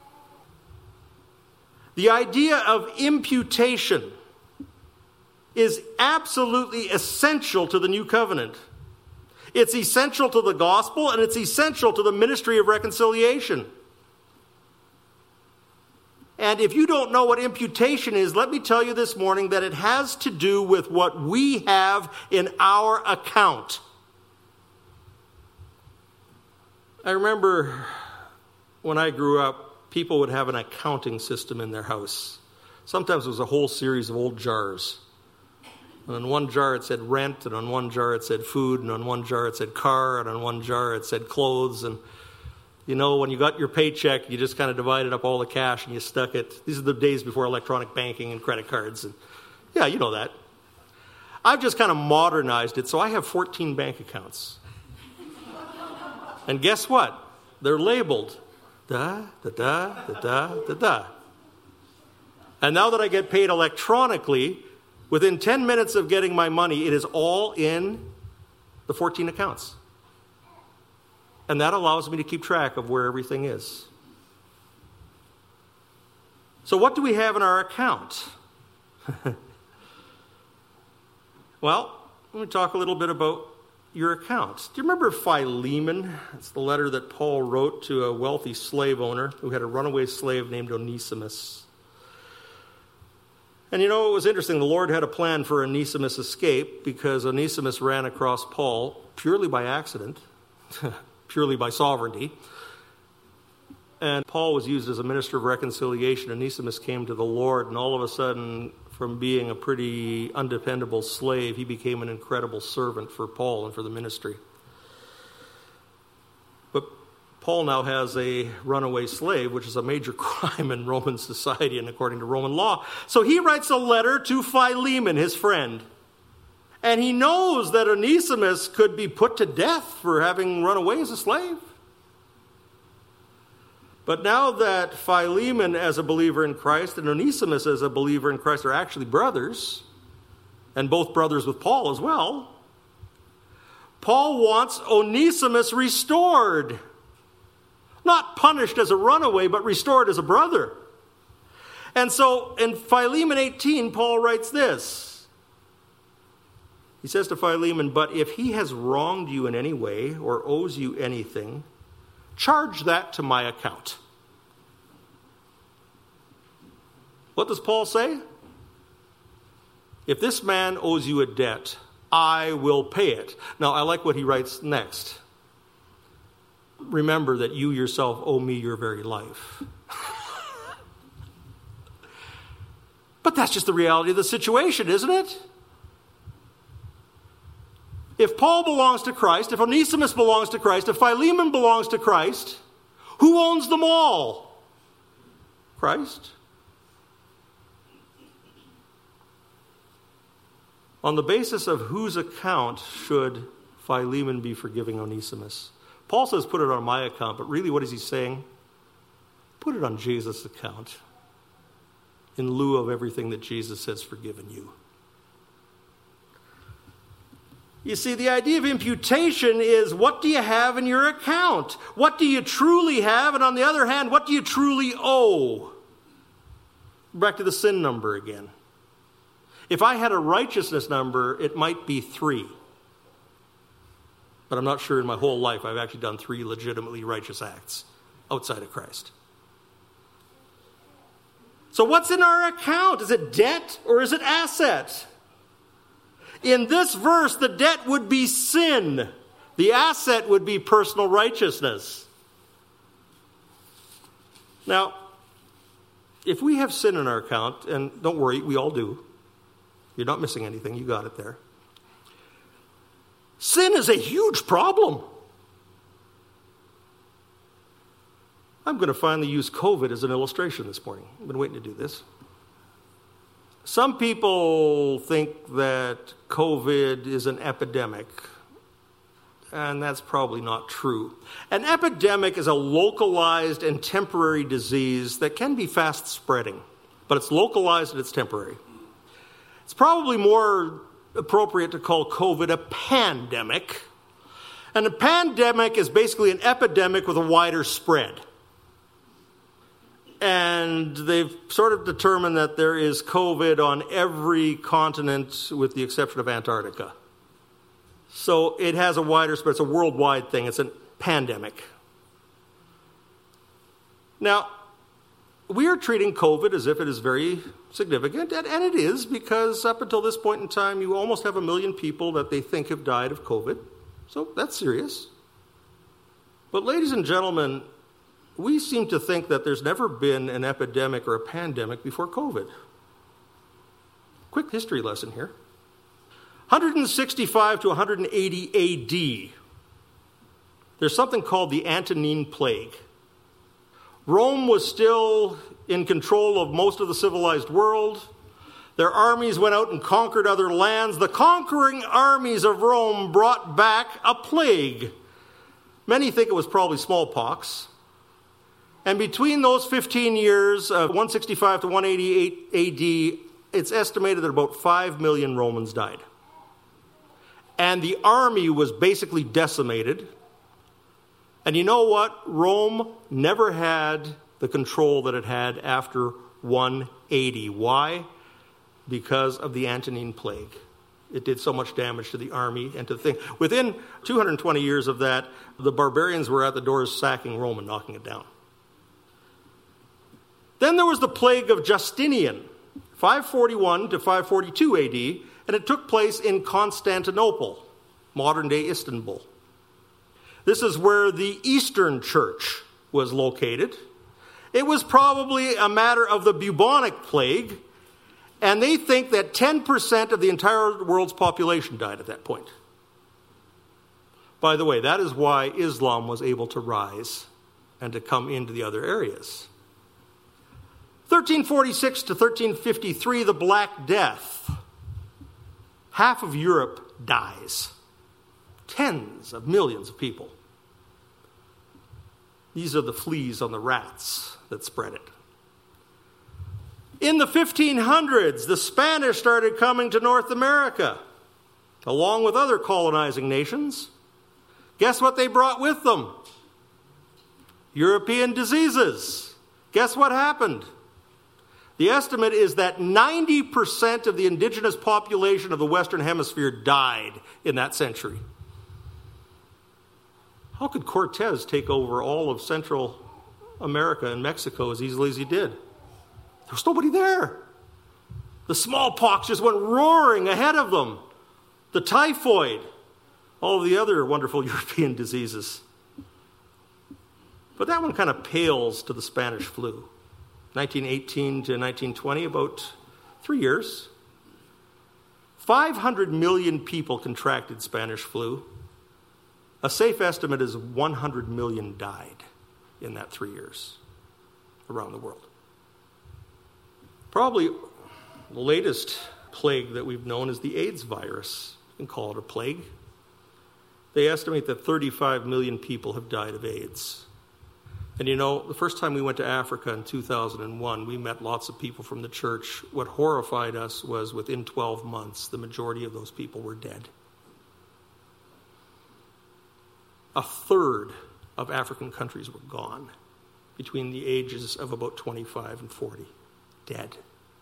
The idea of imputation is absolutely essential to the new covenant. It's essential to the gospel, and it's essential to the ministry of reconciliation. And if you don't know what imputation is, let me tell you this morning that it has to do with what we have in our account. I remember when I grew up, people would have an accounting system in their house. Sometimes it was a whole series of old jars. And on one jar it said rent, and on one jar it said food, and on one jar it said car, and on one jar it said clothes. And you know, when you got your paycheck, you just kind of divided up all the cash and you stuck it. These are the days before electronic banking and credit cards. And yeah, you know that. I've just kind of modernized it, so I have 14 bank accounts. And guess what? They're labeled. Da, da, da, da, da, da, da. And now that I get paid electronically, within 10 minutes of getting my money, it is all in the 14 accounts. And that allows me to keep track of where everything is. So what do we have in our account? Well, let me talk a little bit about your account. Do you remember Philemon? It's the letter that Paul wrote to a wealthy slave owner who had a runaway slave named Onesimus. And you know, it was interesting. The Lord had a plan for Onesimus' escape because Onesimus ran across Paul purely by accident. Purely by sovereignty. And Paul was used as a minister of reconciliation. Onesimus came to the Lord, and all of a sudden, from being a pretty undependable slave, he became an incredible servant for Paul and for the ministry. But Paul now has a runaway slave, which is a major crime in Roman society and according to Roman law. So he writes a letter to Philemon, his friend. And he knows that Onesimus could be put to death for having run away as a slave. But now that Philemon as a believer in Christ and Onesimus as a believer in Christ are actually brothers, and both brothers with Paul as well, Paul wants Onesimus restored. Not punished as a runaway, but restored as a brother. And so in Philemon 18, Paul writes this. He says to Philemon, but if he has wronged you in any way or owes you anything, charge that to my account. What does Paul say? If this man owes you a debt, I will pay it. Now, I like what he writes next. Remember that you yourself owe me your very life. But that's just the reality of the situation, isn't it? If Paul belongs to Christ, if Onesimus belongs to Christ, if Philemon belongs to Christ, who owns them all? Christ. On the basis of whose account should Philemon be forgiving Onesimus? Paul says put it on my account, but really what is he saying? Put it on Jesus' account in lieu of everything that Jesus has forgiven you. You see, the idea of imputation is what do you have in your account? What do you truly have? And on the other hand, what do you truly owe? Back to the sin number again. If I had a righteousness number, it might be 3. But I'm not sure in my whole life I've actually done 3 legitimately righteous acts. outside of Christ. So what's in our account? Is it debt or is it asset? In this verse, the debt would be sin. The asset would be personal righteousness. Now, if we have sin in our account, and don't worry, we all do. You're not missing anything. You got it there. Sin is a huge problem. I'm going to finally use COVID as an illustration this morning. I've been waiting to do this. Some people think that COVID is an epidemic, and that's probably not true. An epidemic is a localized and temporary disease that can be fast spreading, but it's localized and it's temporary. It's probably more appropriate to call COVID a pandemic. And a pandemic is basically an epidemic with a wider spread. And they've sort of determined that there is COVID on every continent with the exception of Antarctica. So it has a wider spread. It's a worldwide thing. It's a pandemic. Now, we are treating COVID as if it is very significant, and it is, because up until this point in time, you almost have 1 million people that they think have died of COVID. So that's serious. But ladies and gentlemen, we seem to think that there's never been an epidemic or a pandemic before COVID. Quick history lesson here. 165 to 180 AD, there's something called the Antonine Plague. Rome was still in control of most of the civilized world. Their armies went out and conquered other lands. The conquering armies of Rome brought back a plague. Many think it was probably smallpox. And between those 15 years of 165 to 188 AD, it's estimated that about 5 million Romans died. And the army was basically decimated. And you know what? Rome never had the control that it had after 180. Why? Because of the Antonine Plague. It did so much damage to the army and to the thing. Within 220 years of that, the barbarians were at the doors sacking Rome and knocking it down. Then there was the plague of Justinian, 541 to 542 AD, and it took place in Constantinople, modern-day Istanbul. This is where the Eastern Church was located. It was probably a matter of the bubonic plague, and they think that 10% of the entire world's population died at that point. By the way, that is why Islam was able to rise and to come into the other areas. 1346 to 1353, the Black Death. Half of Europe dies. Tens of millions of people. These are the fleas on the rats that spread it. In the 1500s, the Spanish started coming to North America, along with other colonizing nations. Guess what they brought with them? European diseases. Guess what happened? The estimate is that 90% of the indigenous population of the Western Hemisphere died in that century. How could Cortez take over all of Central America and Mexico as easily as he did? There was nobody there. The smallpox just went roaring ahead of them. The typhoid, all the other wonderful European diseases. But that one kind of pales to the Spanish flu. 1918 to 1920, about 3 years. 500 million people contracted Spanish flu. A safe estimate is 100 million died in that 3 years around the world. Probably the latest plague that we've known is the AIDS virus. You can call it a plague. They estimate that 35 million people have died of AIDS. And you know, the first time we went to Africa in 2001, we met lots of people from the church. What horrified us was within 12 months, the majority of those people were dead. A third of African countries were gone between the ages of about 25 and 40. Dead.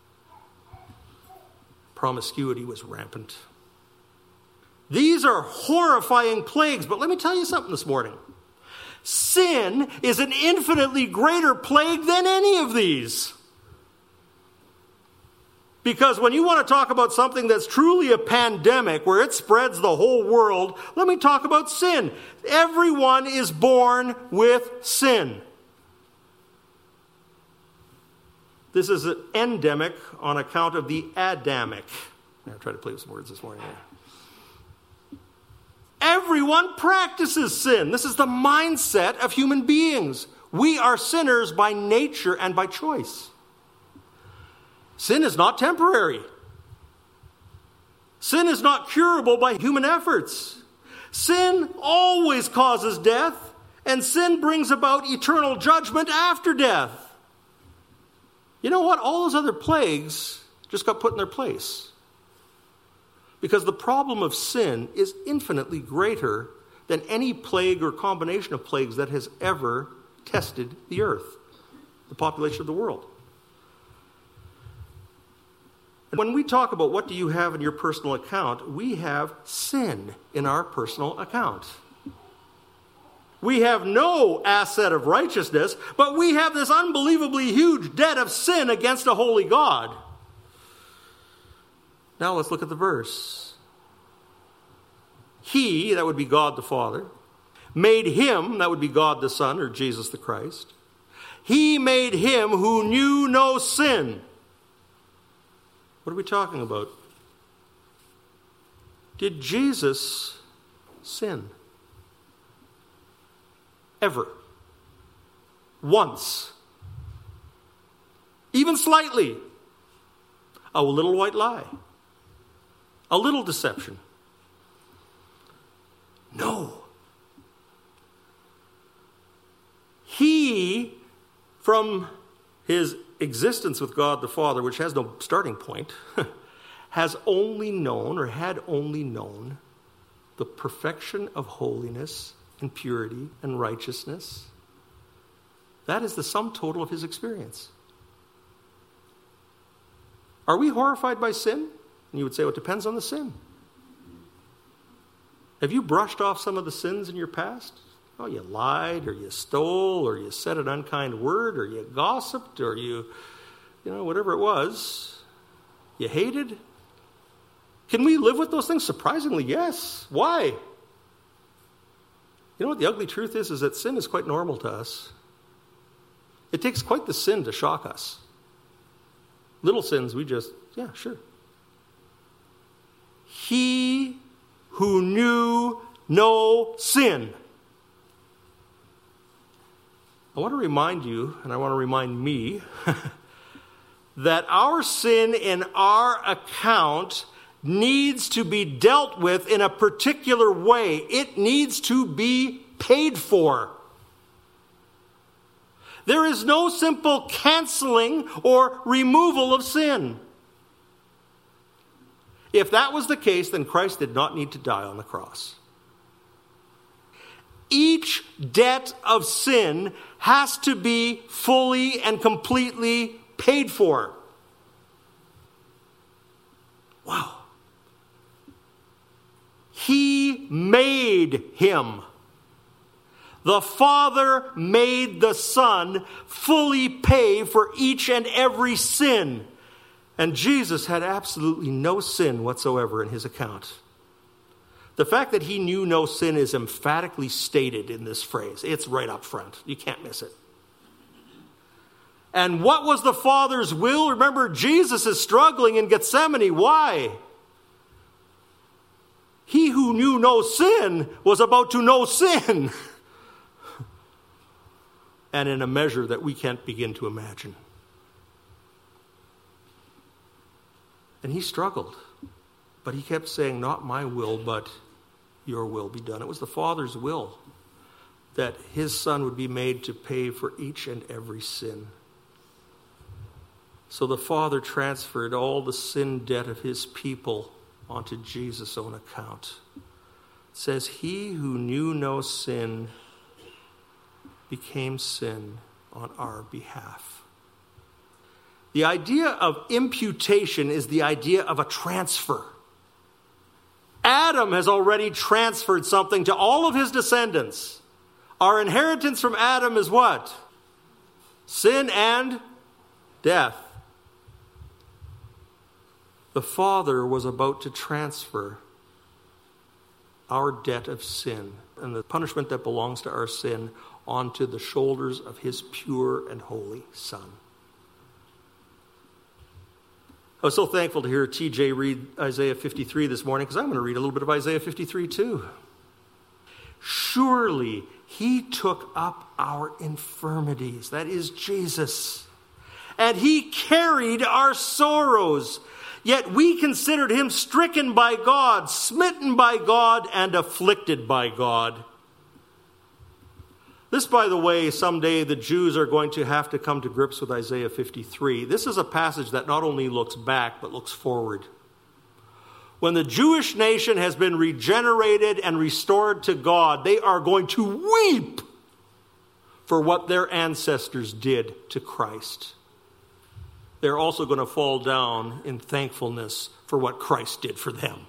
Promiscuity was rampant. These are horrifying plagues, but let me tell you something this morning. sin is an infinitely greater plague than any of these. Because when you want to talk about something that's truly a pandemic, where it spreads the whole world, let me talk about sin. Everyone is born with sin. This is an endemic on account of the Adamic. I tried to play with some words this morning. Everyone practices sin. This is the mindset of human beings. We are sinners by nature and by choice. Sin is not temporary. Sin is not curable by human efforts. Sin always causes death, and sin brings about eternal judgment after death. You know what? All those other plagues just got put in their place. Because the problem of sin is infinitely greater than any plague or combination of plagues that has ever tested the earth, the population of the world. When we talk about what do you have in your personal account, we have sin in our personal account. We have no asset of righteousness, but we have this unbelievably huge debt of sin against a holy God. Now let's look at the verse. He, that would be God the Father, made him, that would be God the Son, or Jesus the Christ. He made him who knew no sin. What are we talking about? Did Jesus sin? Ever? Once? Even slightly? A little white lie? A little deception? No. He, from his existence with God the Father, which has no starting point, has only known, or had only known, the perfection of holiness and purity and righteousness. That is the sum total of his experience. Are we horrified by sin? And you would say, well, it depends on the sin. Have you brushed off some of the sins in your past? Oh, you lied, or you stole, or you said an unkind word, or you gossiped, or you whatever it was. You hated. Can we live with those things? Surprisingly, yes. Why? You know what the ugly truth is that sin is quite normal to us. It takes quite the sin to shock us. Little sins, we just, yeah, sure. He who knew no sin. I want to remind you, and I want to remind me, that our sin in our account needs to be dealt with in a particular way. It needs to be paid for. There is no simple canceling or removal of sin. If that was the case, then Christ did not need to die on the cross. Each debt of sin has to be fully and completely paid for. Wow. He made him. The Father made the Son fully pay for each and every sin. And Jesus had absolutely no sin whatsoever in his account. The fact that he knew no sin is emphatically stated in this phrase. It's right up front. You can't miss it. And what was the Father's will? Remember, Jesus is struggling in Gethsemane. Why? He who knew no sin was about to know sin. And in a measure that we can't begin to imagine. And he struggled. But he kept saying, not my will, but your will be done. It was the Father's will that his Son would be made to pay for each and every sin. So the Father transferred all the sin debt of his people onto Jesus' own account. It says, he who knew no sin became sin on our behalf. The idea of imputation is the idea of a transfer. Adam has already transferred something to all of his descendants. Our inheritance from Adam is what? Sin and death. The Father was about to transfer our debt of sin and the punishment that belongs to our sin onto the shoulders of his pure and holy Son. I was so thankful to hear TJ read Isaiah 53 this morning, because I'm going to read a little bit of Isaiah 53 too. Surely he took up our infirmities, that is Jesus, and he carried our sorrows. Yet we considered him stricken by God, smitten by God, and afflicted by God. This, by the way, someday the Jews are going to have to come to grips with Isaiah 53. This is a passage that not only looks back, but looks forward. When the Jewish nation has been regenerated and restored to God, they are going to weep for what their ancestors did to Christ. They're also going to fall down in thankfulness for what Christ did for them.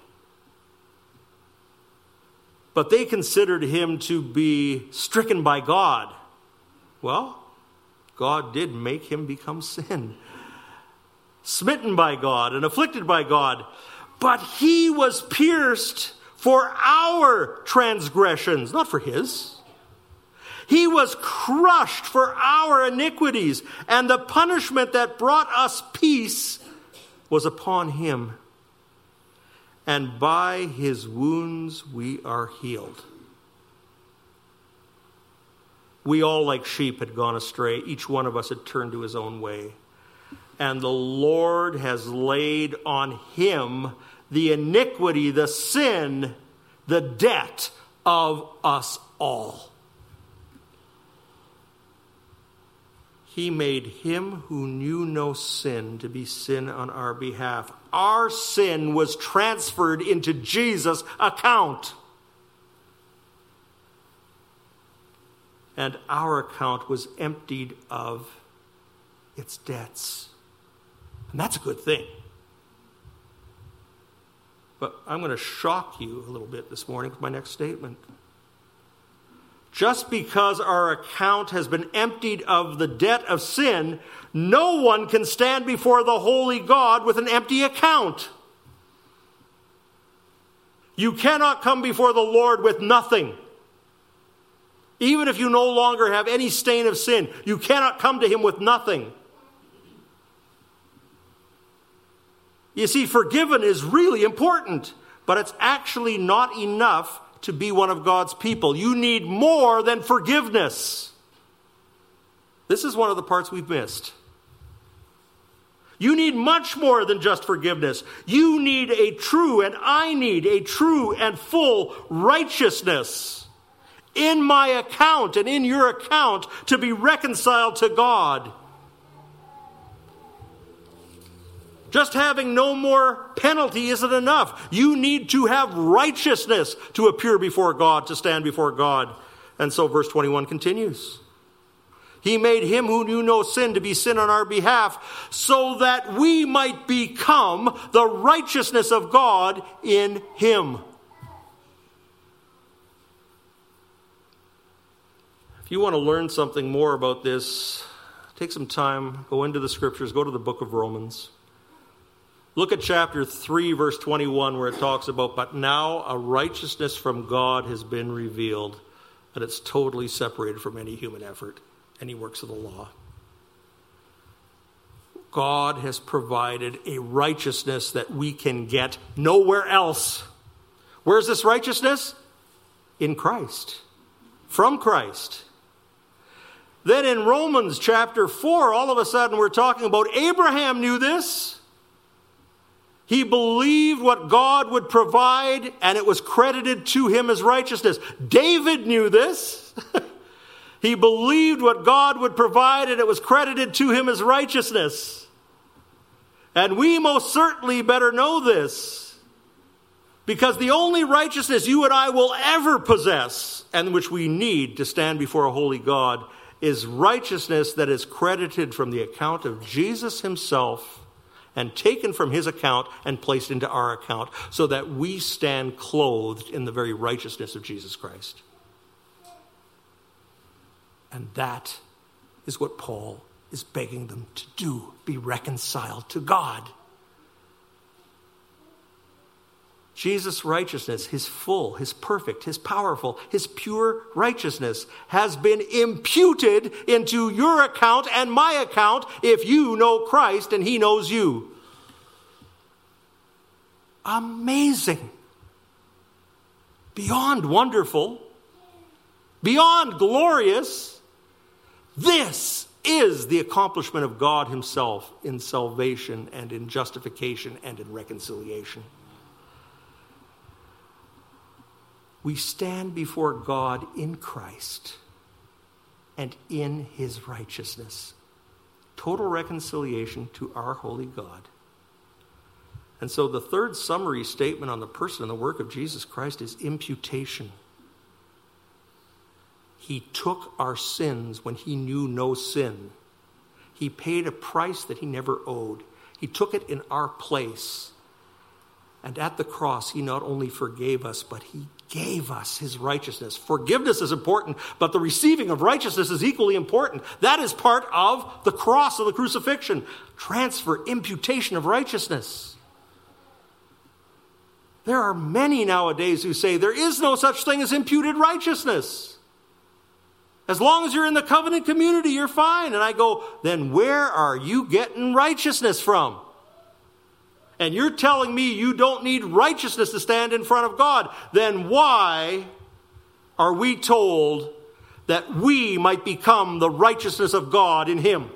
But they considered him to be stricken by God. Well, God did make him become sin. Smitten by God and afflicted by God. But he was pierced for our transgressions, not for his. He was crushed for our iniquities, and the punishment that brought us peace was upon him. And by his wounds we are healed. We all, like sheep, had gone astray. Each one of us had turned to his own way. And the Lord has laid on him the iniquity, the sin, the debt of us all. He made him who knew no sin to be sin on our behalf. Our sin was transferred into Jesus' account. And our account was emptied of its debts. And that's a good thing. But I'm going to shock you a little bit this morning with my next statement. Just because our account has been emptied of the debt of sin, no one can stand before the holy God with an empty account. You cannot come before the Lord with nothing. Even if you no longer have any stain of sin, you cannot come to him with nothing. You see, forgiven is really important, but it's actually not enough to be one of God's people. You need more than forgiveness. This is one of the parts we've missed. You need much more than just forgiveness. You need a true, and I need a true and full righteousness in my account and in your account to be reconciled to God. Just having no more penalty isn't enough. You need to have righteousness to appear before God, to stand before God. And so verse 21 continues. He made him who knew no sin to be sin on our behalf, so that we might become the righteousness of God in him. If you want to learn something more about this, take some time, go into the scriptures, go to the book of Romans. Look at chapter 3, verse 21, where it talks about, but now a righteousness from God has been revealed, and it's totally separated from any human effort, any works of the law. God has provided a righteousness that we can get nowhere else. Where's this righteousness? In Christ. From Christ. Then in Romans chapter 4, all of a sudden we're talking about Abraham knew this. He believed what God would provide, and it was credited to him as righteousness. David knew this. He believed what God would provide, and it was credited to him as righteousness. And we most certainly better know this, because the only righteousness you and I will ever possess, and which we need to stand before a holy God, is righteousness that is credited from the account of Jesus himself and taken from his account and placed into our account, so that we stand clothed in the very righteousness of Jesus Christ. And that is what Paul is begging them to do, be reconciled to God. Jesus' righteousness, his full, his perfect, his powerful, his pure righteousness has been imputed into your account and my account if you know Christ and he knows you. Amazing. Beyond wonderful. Beyond glorious. This is the accomplishment of God himself in salvation and in justification and in reconciliation. We stand before God in Christ and in his righteousness. Total reconciliation to our holy God. And so the third summary statement on the person and the work of Jesus Christ is imputation. He took our sins when he knew no sin. He paid a price that he never owed. He took it in our place. And at the cross, he not only forgave us, but he gave us his righteousness. Forgiveness is important, but the receiving of righteousness is equally important. That is part of the cross of the crucifixion. Transfer, imputation of righteousness. There are many nowadays who say there is no such thing as imputed righteousness. As long as you're in the covenant community, you're fine. And I go, then where are you getting righteousness from? And you're telling me you don't need righteousness to stand in front of God. Then why are we told that we might become the righteousness of God in him?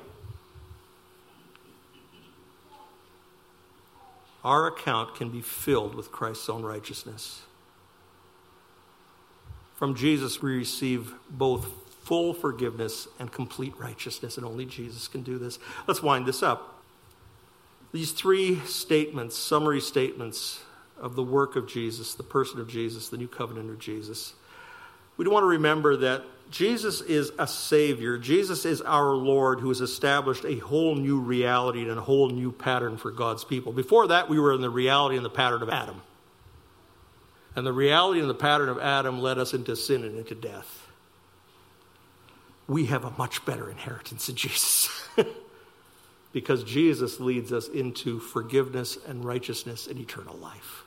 Our account can be filled with Christ's own righteousness. From Jesus, we receive both full forgiveness and complete righteousness, and only Jesus can do this. Let's wind this up. These three statements, summary statements of the work of Jesus, the person of Jesus, the new covenant of Jesus. We want to remember that Jesus is a Savior. Jesus is our Lord who has established a whole new reality and a whole new pattern for God's people. Before that, we were in the reality and the pattern of Adam. And the reality and the pattern of Adam led us into sin and into death. We have a much better inheritance in Jesus. Because Jesus leads us into forgiveness and righteousness and eternal life.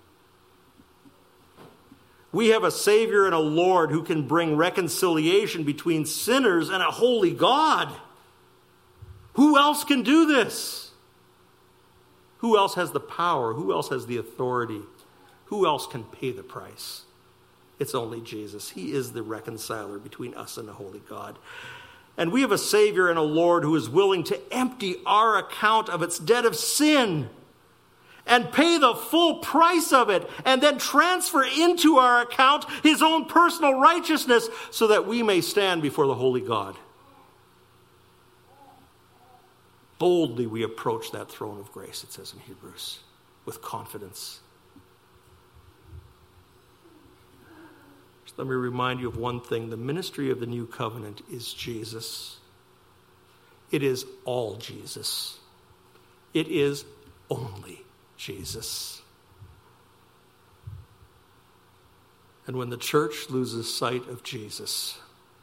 We have a Savior and a Lord who can bring reconciliation between sinners and a holy God. Who else can do this? Who else has the power? Who else has the authority? Who else can pay the price? It's only Jesus. He is the reconciler between us and the holy God. And we have a Savior and a Lord who is willing to empty our account of its debt of sin and pay the full price of it, and then transfer into our account his own personal righteousness so that we may stand before the holy God. Boldly we approach that throne of grace, it says in Hebrews, with confidence. Let me remind you of one thing. The ministry of the new covenant is Jesus. It is all Jesus. It is only Jesus. And when the church loses sight of Jesus,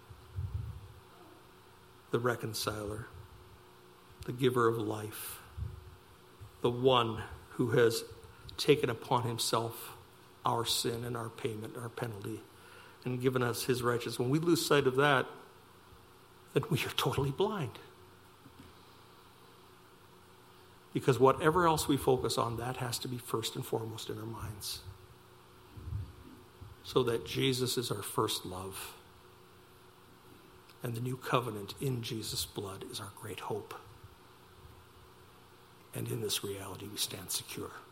the reconciler, the giver of life, the one who has taken upon himself our sin and our payment, our penalty, and given us his righteousness. When we lose sight of that, then we are totally blind. Because whatever else we focus on, that has to be first and foremost in our minds. So that Jesus is our first love. And the new covenant in Jesus' blood is our great hope. And in this reality we stand secure.